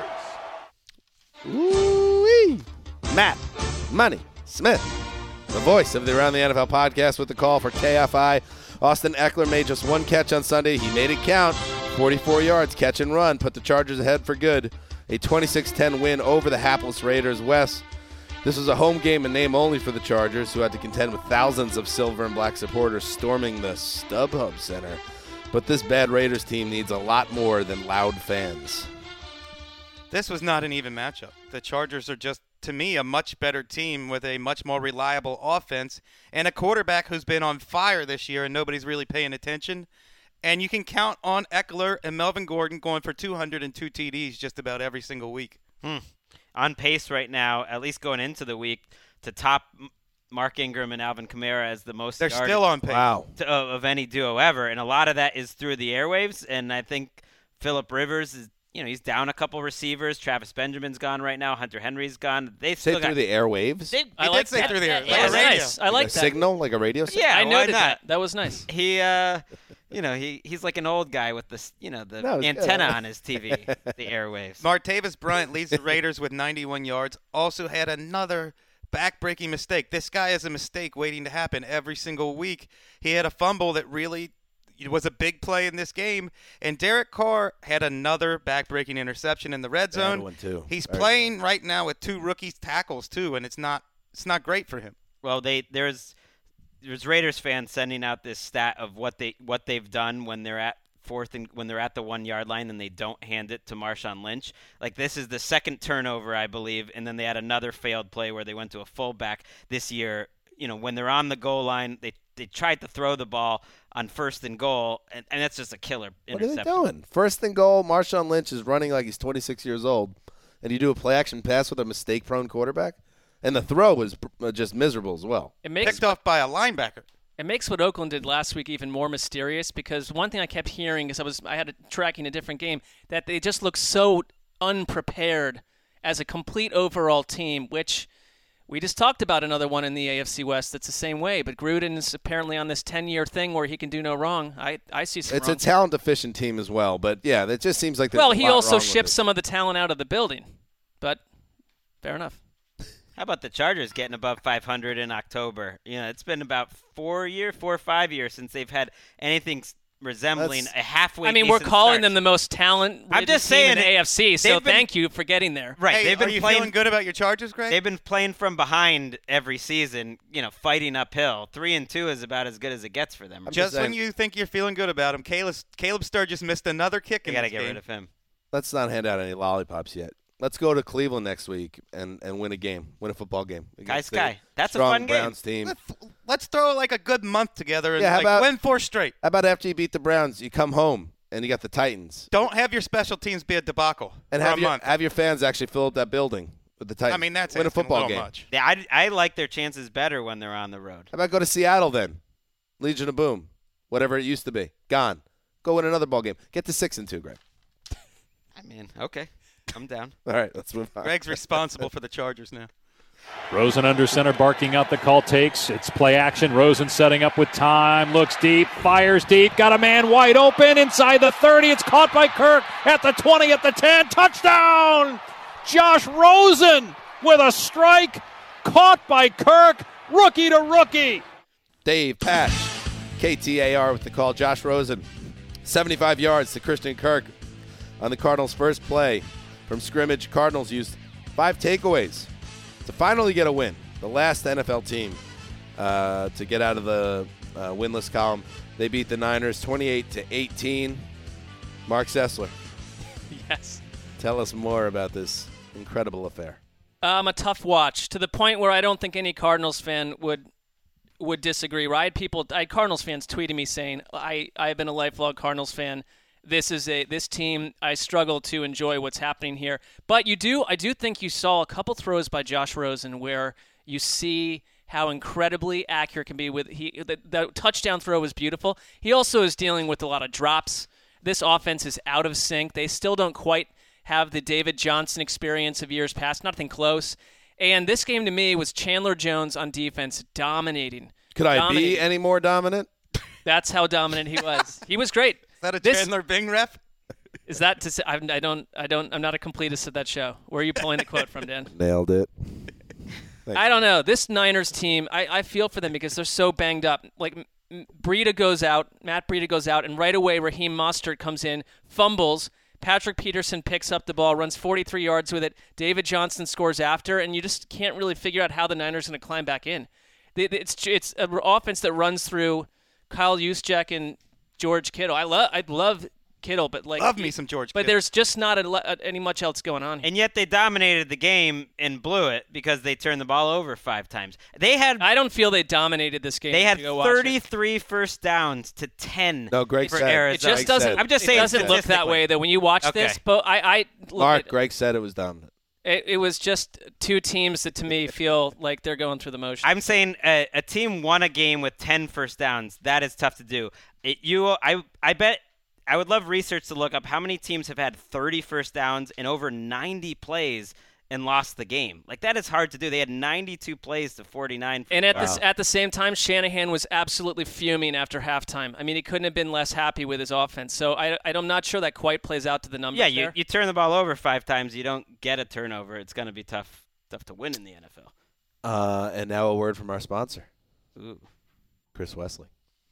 S1: Ooh-wee. Matt Money Smith, the voice of the Around the N F L podcast with the call for K F I. Austin Eckler made just one catch on Sunday. He made it count. forty-four yards, catch and run, put the Chargers ahead for good. A twenty-six ten win over the hapless Raiders. Wes, this was a home game and name only for the Chargers, who had to contend with thousands of silver and black supporters storming the StubHub Center. But this bad Raiders team needs a lot more than loud fans.
S5: This was not an even matchup. The Chargers are just, to me, a much better team with a much more reliable offense and a quarterback who's been on fire this year and nobody's really paying attention. And you can count on Eckler and Melvin Gordon going for two hundred two T Ds just about every single week.
S3: Hmm. On pace right now, at least going into the week, to top M- Mark Ingram and Alvin Kamara as the most
S5: They're
S3: yardage
S5: still on pace.
S1: Wow.
S3: to, of, of any duo ever, and a lot of that is through the airwaves. And I think Phillip Rivers is, you know, he's down a couple receivers. Travis Benjamin's gone right now. Hunter Henry's gone. They've
S1: Say
S3: still
S1: through
S3: got.
S1: the airwaves?
S3: They,
S4: I
S5: He
S4: like
S5: did say
S4: that.
S5: through the air.
S3: Yeah,
S5: like
S3: yeah,
S5: a
S4: That's
S5: radio.
S4: nice. I
S1: Like
S4: like
S1: a
S4: that.
S1: signal, like a radio signal?
S3: Yeah,
S4: I
S3: why
S4: noted
S3: not?
S4: that. That was nice.
S3: He, uh, you know, he he's like an old guy with the, s- you know, the
S1: No, it's good.
S3: antenna on his T V, the airwaves.
S5: Martavis Bryant leads the Raiders with ninety-one yards. Also had another back-breaking mistake. This guy is a mistake waiting to happen every single week. He had a fumble that really was a big play in this game. And Derek Carr had another back-breaking interception in the red
S1: Bad
S5: zone.
S1: one, too.
S5: He's
S1: Very
S5: playing right now with two rookie tackles too, and it's not it's not great for him.
S3: Well, they there's there's Raiders fans sending out this stat of what they what they've done when they're at fourth and when they're at the one yard line and they don't hand it to Marshawn Lynch. Like, this is the second turnover, I believe, and then they had another failed play where they went to a fullback this year. You know, when they're on the goal line, they they tried to throw the ball on first and goal, and, and that's just a killer
S1: What are
S3: interception.
S1: they doing? First and goal, Marshawn Lynch is running like he's twenty-six years old, and you do a play-action pass with a mistake-prone quarterback? And the throw was uh, just miserable as well.
S4: It makes
S5: Picked off by a linebacker.
S4: It makes what Oakland did last week even more mysterious, because one thing I kept hearing is I was I had a, tracking a different game, that they just look so unprepared as a complete overall team, which we just talked about another one in the A F C West that's the same way. But Gruden is apparently on this ten-year thing where he can do no wrong. I, I see some
S1: It's
S4: wrong.
S1: a talent-deficient team as well, but yeah, it just seems like there's
S4: Well,
S1: a
S4: he
S1: lot
S4: also
S1: wrong with
S4: ships
S1: it.
S4: some of the talent out of the building, but fair enough.
S3: How about the Chargers getting above five hundred in October? You know, it's been about four year, four or five years since they've had anything s- resembling
S1: That's-
S3: a halfway.
S4: I mean, we're
S3: decent
S4: calling
S3: start.
S4: them the most talent
S3: I'm just
S4: team in
S3: saying
S4: the
S3: it-
S4: A F C, so
S3: they've been-
S4: thank you for getting there.
S3: Right,
S5: Hey,
S3: they've
S5: are
S3: been
S5: you
S3: playing
S5: feeling good about your Chargers, Greg?
S3: They've been playing from behind every season, you know, fighting uphill. Three and two is about as good as it gets for them.
S5: Just when you think you're feeling good about him, Caleb, Caleb Starr just missed another kick
S3: You
S5: in
S3: got to
S5: this
S3: get
S5: game.
S3: rid of him.
S1: Let's not hand out any lollipops yet. let's go to Cleveland next week and, and win a game, win a football game.
S3: Guy
S1: against the
S3: Sky. That's a
S1: strong
S3: fun game.
S1: Browns team.
S5: Let's, let's throw like a good month together and
S1: Yeah, how
S5: like
S1: about-
S5: win four straight.
S1: How about after you beat the Browns, you come home and you got the Titans,
S5: Don't have your special teams be a debacle
S1: and
S5: for
S1: have
S5: a
S1: your,
S5: month.
S1: have your fans actually fill up that building with the Titans.
S5: I mean, that's
S1: win a
S5: asking
S1: football
S5: little
S1: game.
S5: much.
S3: Yeah, I, I like their chances better when they're on the road.
S1: How about go to Seattle then? Legion of Boom, whatever it used to be, gone. Go win another ball game. Get to six and two, Greg.
S3: I mean, okay. I'm down.
S1: All right, let's move on.
S5: Greg's responsible for the Chargers now.
S6: Rosen under center, barking out the call, takes. It's play action. Rosen setting up with time, looks deep, fires deep, got a man wide open inside the thirty. It's caught by Kirk at the twenty, at the ten. Touchdown! Josh Rosen with a strike, caught by Kirk, rookie to rookie.
S1: Dave Patch, K T A R with the call. Josh Rosen, seventy-five yards to Christian Kirk on the Cardinals' first play from scrimmage. Cardinals used five takeaways to finally get a win. The last N F L team uh, to get out of the uh, winless column. They beat the Niners twenty-eight to eighteen. Mark Sessler,
S4: Yes.
S1: tell us more about this incredible affair.
S4: Um, a tough watch to the point where I don't think any Cardinals fan would would disagree. Where I had people, I had Cardinals fans tweeting me saying, "I I've been a lifelong Cardinals fan. This is a this team. I struggle to enjoy what's happening here." But you do, I do think you saw a couple throws by Josh Rosen where you see how incredibly accurate can be. With he the, the touchdown throw was beautiful. He also is dealing with a lot of drops. This offense is out of sync. They still don't quite have the David Johnson experience of years past. Nothing close. And this game to me was Chandler Jones on defense dominating.
S1: Could I
S4: dominating.
S1: be any more dominant?
S4: That's how dominant he was. He was great.
S5: Is that a
S4: This-
S5: Chandler Bing ref?
S4: Is that to say? I, I don't. I don't. I'm not a completist of that show. Where are you pulling the quote from, Dan?
S1: Nailed it.
S4: I don't know. This Niners team, I, I feel for them because they're so banged up. Like, M- M- Breida goes out, Matt Breida goes out, and right away Raheem Mostert comes in, fumbles. Patrick Peterson picks up the ball, runs forty-three yards with it. David Johnson scores after, and you just can't really figure out how the Niners are going to climb back in. They- they- It's it's an offense that runs through Kyle Juszczyk and George Kittle. I love I love Kittle, but like
S5: Love me some George
S4: But
S5: Kittle.
S4: there's just not a, le- any much else going on here.
S3: And yet they dominated the game and blew it because they turned the ball over five times. They had
S4: I don't feel they dominated this game.
S3: they
S4: if
S3: had
S4: you go watch it.
S3: thirty-tee first downs to ten
S1: No, Greg
S3: for
S1: said-
S3: Arizona.
S4: It just
S1: Greg
S4: doesn't.
S1: said-
S3: I'm just
S4: it
S3: saying
S4: doesn't look that
S3: statistically.
S4: way though. When you watch
S3: Okay.
S4: this, but I, I look,
S1: Mark,
S4: it,
S1: Greg said it was dominant.
S4: it, it was just two teams that to me feel like they're going through the motions.
S3: I'm saying a, a team won a game with ten first downs. That is tough to do. It, you, I, I bet. I would love research to look up how many teams have had thirty first downs in over ninety plays and lost the game. Like, that is hard to do. They had ninety-two plays to forty-nine.
S4: And at
S1: Wow.
S4: this at the same time, Shanahan was absolutely fuming after halftime. I mean, he couldn't have been less happy with his offense. So I, I'm not sure that quite plays out to the numbers.
S3: Yeah, you,
S4: there.
S3: you turn the ball over five times, you don't get a turnover. It's going to be tough tough to win in the N F L.
S1: Uh, and now a word from our sponsor,
S3: Ooh.
S1: Chris Wesley.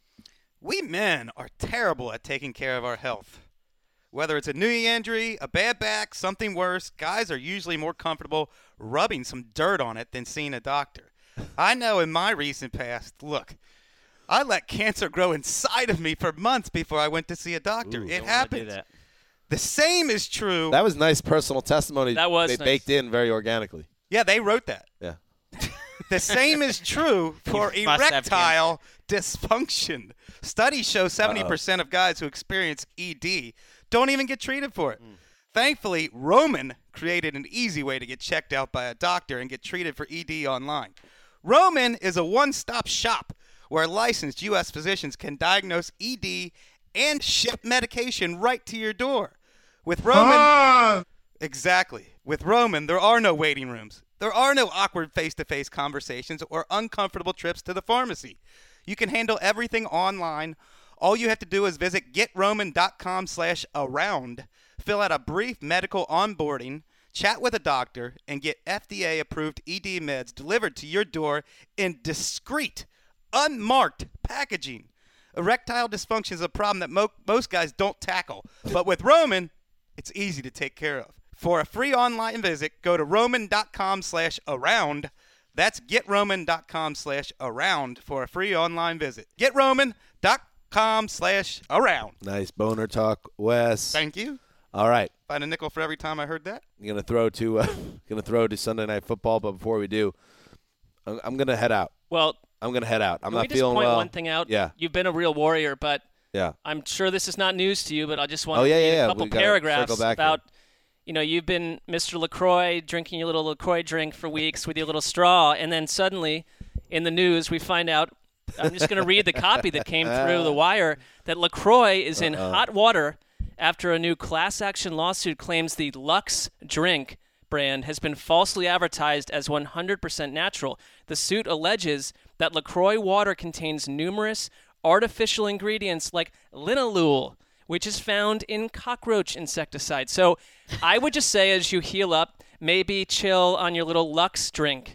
S5: We men are terrible at taking care of our health. Whether it's a knee injury, a bad back, something worse, guys are usually more comfortable rubbing some dirt on it than seeing a doctor. I know in my recent past, look, I let cancer grow inside of me for months before I went to see a doctor.
S1: Ooh.
S5: it
S3: Don't wanna do
S5: happens.
S3: that.
S5: The same is true.
S1: That was nice personal testimony.
S4: That was
S1: they
S4: nice.
S1: baked in very organically.
S5: yeah, they wrote that.
S1: Yeah.
S5: The same is true for
S3: You must have
S5: erectile dysfunction. Studies show seventy percent of guys who experience E D don't even get treated for it.
S3: Mm.
S5: Thankfully, Roman created an easy way to get checked out by a doctor and get treated for E D online. Roman is a one-stop shop where licensed U S physicians can diagnose E D and ship medication right to your door. With Roman, exactly. With Roman, there are no waiting rooms. There are no awkward face-to-face conversations or uncomfortable trips to the pharmacy. You can handle everything online. All you have to do is visit getroman.com slash around, fill out a brief medical onboarding, chat with a doctor, and get F D A-approved E D meds delivered to your door in discreet, unmarked packaging. Erectile dysfunction is a problem that mo- most guys don't tackle, but with Roman, it's easy to take care of. For a free online visit, go to roman.com slash around. That's getroman.com slash around for a free online visit. getroman.com slash around.
S1: Nice boner talk, Wes.
S5: Thank you.
S1: All right.
S5: by the nickel for every time I heard that.
S1: I'm gonna throw to uh, gonna throw to Sunday Night Football, but before we do, I'm, I'm gonna head out.
S4: Well,
S1: I'm gonna head out. I'm
S4: can
S1: not
S4: we just
S1: feeling
S4: point
S1: well.
S4: one thing out?
S1: Yeah.
S4: You've been a real warrior, but
S1: Yeah.
S4: I'm sure this is not news to you, but I just want
S1: Oh,
S4: to
S1: yeah,
S4: read
S1: yeah, yeah.
S4: a couple
S1: We gotta
S4: paragraphs
S1: circle back
S4: about, you know, you've been Mister LaCroix drinking your little LaCroix drink for weeks with your little straw, and then suddenly in the news we find out, I'm just going to read the copy that came through the wire, that LaCroix is in
S1: Uh-oh.
S4: hot water after a new class action lawsuit claims the Lux drink brand has been falsely advertised as one hundred percent natural. The suit alleges that LaCroix water contains numerous artificial ingredients like linalool, which is found in cockroach insecticide. So I would just say, as you heal up, maybe chill on your little Lux drink.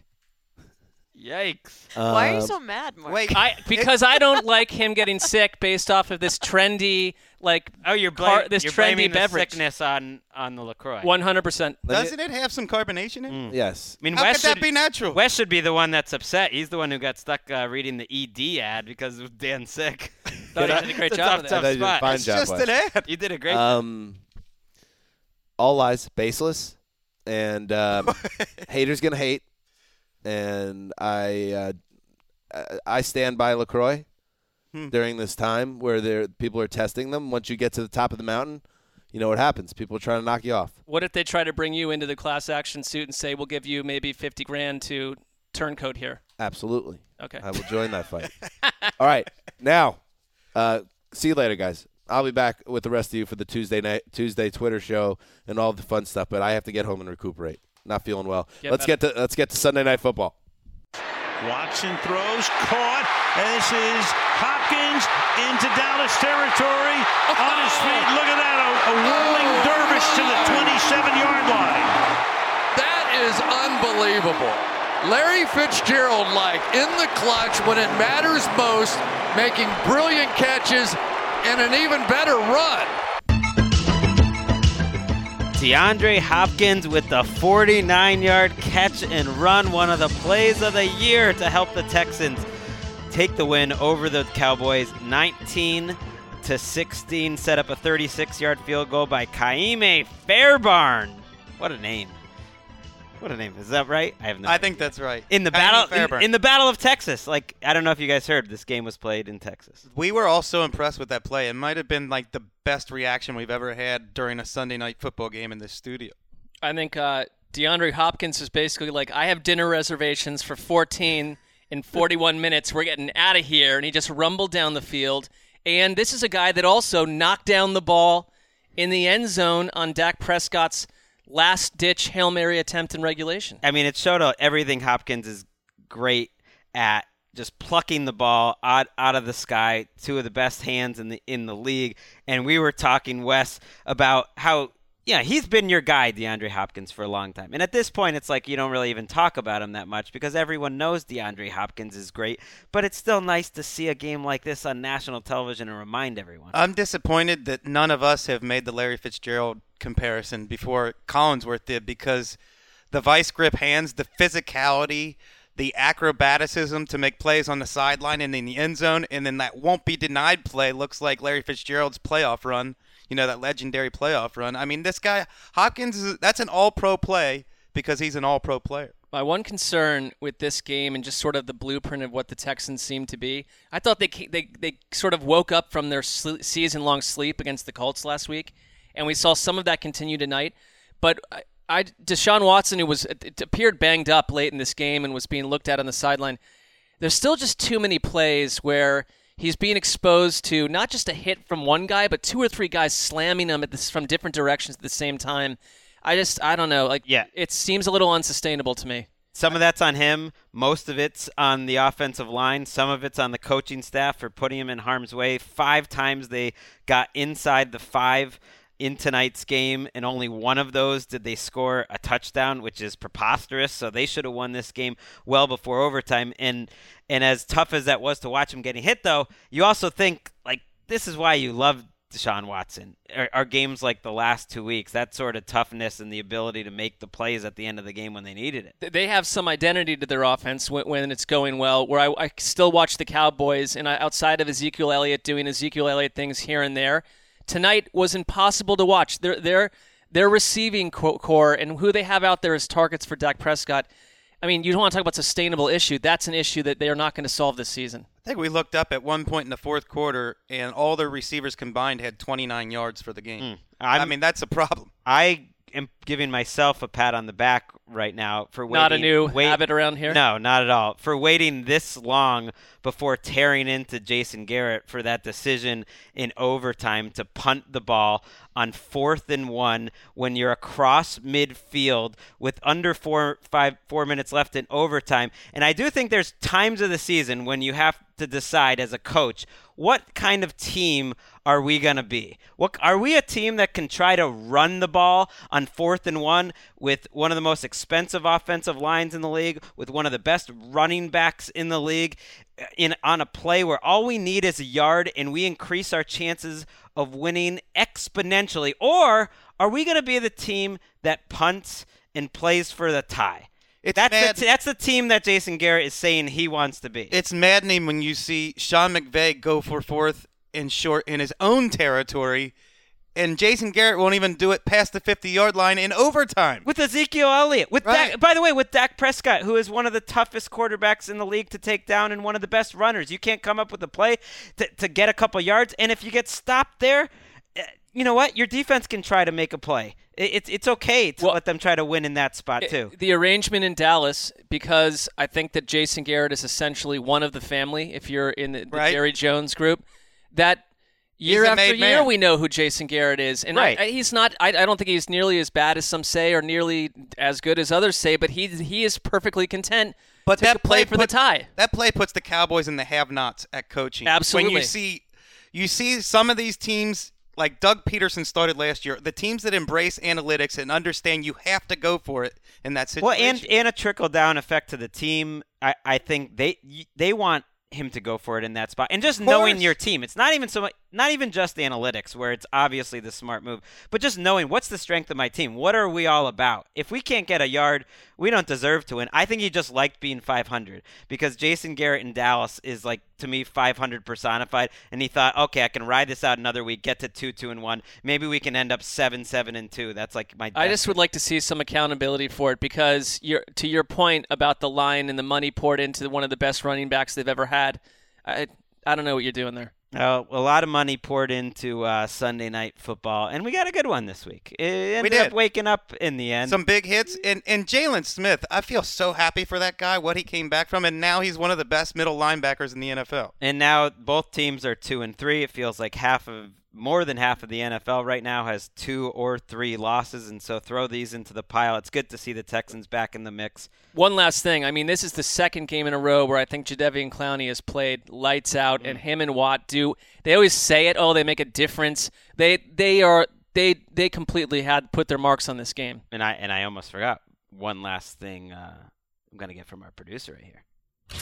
S3: Yikes.
S12: Why are you
S1: Uh,
S12: so mad, Mark?
S5: Wait,
S4: I, because I don't like him getting sick based off of this trendy, like,
S3: Oh, you're,
S4: car-
S3: blaming
S4: this
S3: you're
S4: trendy
S3: blaming the
S4: beverage.
S3: sickness on, on the LaCroix.
S4: one hundred percent.
S5: Doesn't it have some carbonation in it?
S1: Yes.
S3: I mean,
S5: How
S3: Wes
S5: could that
S3: should,
S5: be natural?
S3: Wes should be the one that's upset. He's the one who got stuck uh, reading the E D ad because of Dan's sick.
S4: Thought he did a great
S3: It's
S4: job
S3: tough,
S4: of
S3: tough
S1: I thought you did a
S3: spot.
S1: fine
S5: It's
S1: job,
S5: just
S1: Wes.
S5: an ad.
S3: You did a great
S1: Um, all lies, baseless, and um, haters gonna hate. And I, uh, I stand by LaCroix
S5: Hmm.
S1: during this time where there people are testing them. Once you get to the top of the mountain, you know what happens. People are trying to knock you off.
S4: What if they try to bring you into the class action suit and say, we'll give you maybe fifty grand to turncoat here?
S1: Absolutely.
S4: Okay.
S1: I will join that fight. All right. Now, uh, see you later, guys. I'll be back with the rest of you for the Tuesday night Tuesday Twitter show and all the fun stuff, but I have to get home and recuperate. Not feeling well.
S4: Get
S1: let's
S4: better.
S1: get to let's get to Sunday Night Football.
S6: Watson throws, caught. This is Hopkins into Dallas territory. On his feet, look at that, a, a whirling dervish to the twenty-seven-yard line.
S17: That is unbelievable. Larry Fitzgerald, like in the clutch when it matters most, making brilliant catches and an even better run.
S3: DeAndre Hopkins with the forty-nine-yard catch and run, one of the plays of the year to help the Texans take the win over the Cowboys, nineteen to sixteen. Set up a thirty-six-yard field goal by Kaime Fairbairn. What a name! What a name! Is that right? I have no.
S5: I think that's right.
S3: in the
S5: Kaime
S3: battle in,
S5: Fairbairn.
S3: in the Battle of Texas. Like, I don't know if you guys heard, this game was played in Texas.
S5: We were all so impressed with that play. It might have been like the best reaction we've ever had during a Sunday night football game in this studio.
S4: I think uh, DeAndre Hopkins is basically like, I have dinner reservations for fourteen in forty-one minutes. We're getting out of here. And he just rumbled down the field. And this is a guy that also knocked down the ball in the end zone on Dak Prescott's last-ditch Hail Mary attempt in regulation.
S3: I mean, it showed out everything Hopkins is great at, just plucking the ball out, out of the sky, two of the best hands in the in the league. And we were talking, Wes, about how, yeah, he's been your guy, DeAndre Hopkins, for a long time. And at this point, it's like you don't really even talk about him that much because everyone knows DeAndre Hopkins is great. But it's still nice to see a game like this on national television and remind everyone.
S5: I'm disappointed that none of us have made the Larry Fitzgerald comparison before Collinsworth did, because the vice grip hands, the physicality, the acrobaticism to make plays on the sideline and in the end zone, and then that won't be denied play looks like Larry Fitzgerald's playoff run, you know, that legendary playoff run. I mean, this guy, Hopkins, is, that's an all-pro play because he's an all-pro player.
S4: My one concern with this game and just sort of the blueprint of what the Texans seem to be, I thought they they they sort of woke up from their sl- season-long sleep against the Colts last week, and we saw some of that continue tonight. But I, I Deshaun Watson, who was it appeared banged up late in this game and was being looked at on the sideline, there's still just too many plays where he's being exposed to not just a hit from one guy, but two or three guys slamming him at this from different directions at the same time. I just, I don't know. Like,
S3: yeah.
S4: It seems a little unsustainable to me.
S3: Some of that's on him. Most of it's on the offensive line. Some of it's on the coaching staff for putting him in harm's way. Five times they got inside the five in tonight's game, and only one of those did they score a touchdown, which is preposterous. So they should have won this game well before overtime. And and as tough as that was to watch him getting hit, though, you also think, like, this is why you love Deshaun Watson. Our, our games like the last two weeks, that sort of toughness and the ability to make the plays at the end of the game when they needed it.
S4: They have some identity to their offense when, when it's going well, where I, I still watch the Cowboys, and I, outside of Ezekiel Elliott doing Ezekiel Elliott things here and there, tonight was impossible to watch. Their their their receiving co- core and who they have out there as targets for Dak Prescott, I mean, you don't want to talk about sustainable issue. That's an issue that they are not going to solve this season.
S5: I think we looked up at one point in the fourth quarter, and all their receivers combined had twenty-nine yards for the game.
S3: Mm.
S5: I mean, that's a problem.
S3: I am giving myself a pat on the back right now for waiting.
S4: Not a new
S3: wait,
S4: habit around here?
S3: No, not at all. For waiting this long before tearing into Jason Garrett for that decision in overtime to punt the ball on fourth and one when you're across midfield with under four, five, four minutes left in overtime. And I do think there's times of the season when you have to decide as a coach, what kind of team are we going to be? What, are we a team that can try to run the ball on fourth and one with one of the most expensive offensive lines in the league, with one of the best running backs in the league, in on a play where all we need is a yard and we increase our chances of winning exponentially? Or are we going to be the team that punts and plays for the tie?
S5: It's
S3: that's,
S5: mad-
S3: the t- that's the team that Jason Garrett is saying he wants to be.
S5: It's maddening when you see Sean McVay go for fourth and short in his own territory, and Jason Garrett won't even do it past the fifty-yard line in overtime.
S3: With Ezekiel Elliott. With
S5: Right.
S3: Dak, by the way, with Dak Prescott, who is one of the toughest quarterbacks in the league to take down and one of the best runners. You can't come up with a play to, to get a couple yards, and if you get stopped there, you know what? Your defense can try to make a play. It's it's okay to well, let them try to win in that spot too.
S4: The arrangement in Dallas, because I think that Jason Garrett is essentially one of the family. If you're in the, the
S5: right.
S4: Jerry Jones group, that year
S5: he's
S4: after year
S5: man.
S4: we know who Jason Garrett is, and
S3: right.
S4: I, I, he's not. I, I don't think he's nearly as bad as some say, or nearly as good as others say. But he he is perfectly content.
S5: But
S4: to
S5: that
S4: play,
S5: play
S4: for
S5: put,
S4: the tie.
S5: That play puts the Cowboys in the have-nots at coaching.
S4: Absolutely.
S5: When you see, you see some of these teams. Like Doug Peterson started last year, the teams that embrace analytics and understand you have to go for it in that situation.
S3: Well, and, and a trickle-down effect to the team. I, I think they they want him to go for it in that spot. And just knowing your team. It's not even so much, not even just the analytics, where it's obviously the smart move, but just knowing what's the strength of my team. What are we all about? If we can't get a yard, we don't deserve to win. I think he just liked being five hundred because Jason Garrett in Dallas is, like, to me, five hundred personified, and he thought, okay, I can ride this out another week, get to two, two, and one. Maybe we can end up seven, seven, and two. That's like my.
S4: I just would like to see some accountability for it, because you're, to your point about the line and the money poured into one of the best running backs they've ever had, I I don't know what you're doing there.
S3: Uh, a lot of money poured into uh, Sunday Night Football, and we got a good one this week. It ended
S5: we did.
S3: up waking up in the end.
S5: Some big hits. And, and Jalen Smith, I feel so happy for that guy, what he came back from, and now he's one of the best middle linebackers in the N F L.
S3: And now both teams are two and three. It feels like half of more than half of the N F L right now has two or three losses, and so throw these into the pile. It's good to see the Texans back in the mix.
S4: One last thing. I mean, this is the second game in a row where I think Jadeveon Clowney has played lights out, mm. and him and Watt do. They always say it. Oh, they make a difference. They they are they they completely had put their marks on this game.
S3: And I and I almost forgot one last thing. Uh, I'm gonna get from our producer right here.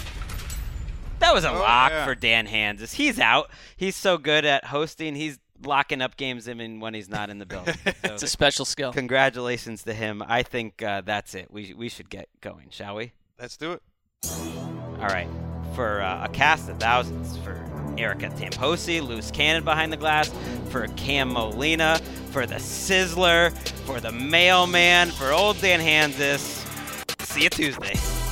S3: That was a
S5: oh,
S3: lock
S5: yeah.
S3: for Dan Hansis. He's out. He's so good at hosting. He's locking up games even when he's not in the building. So
S4: it's a special skill.
S3: Congratulations to him. I think uh, that's it. We we should get going, shall we?
S5: Let's do it.
S3: All right. For uh, a cast of thousands, for Erica Tamposi, loose cannon behind the glass, for Cam Molina, for the Sizzler, for the mailman, for old Dan Hansis. See you Tuesday.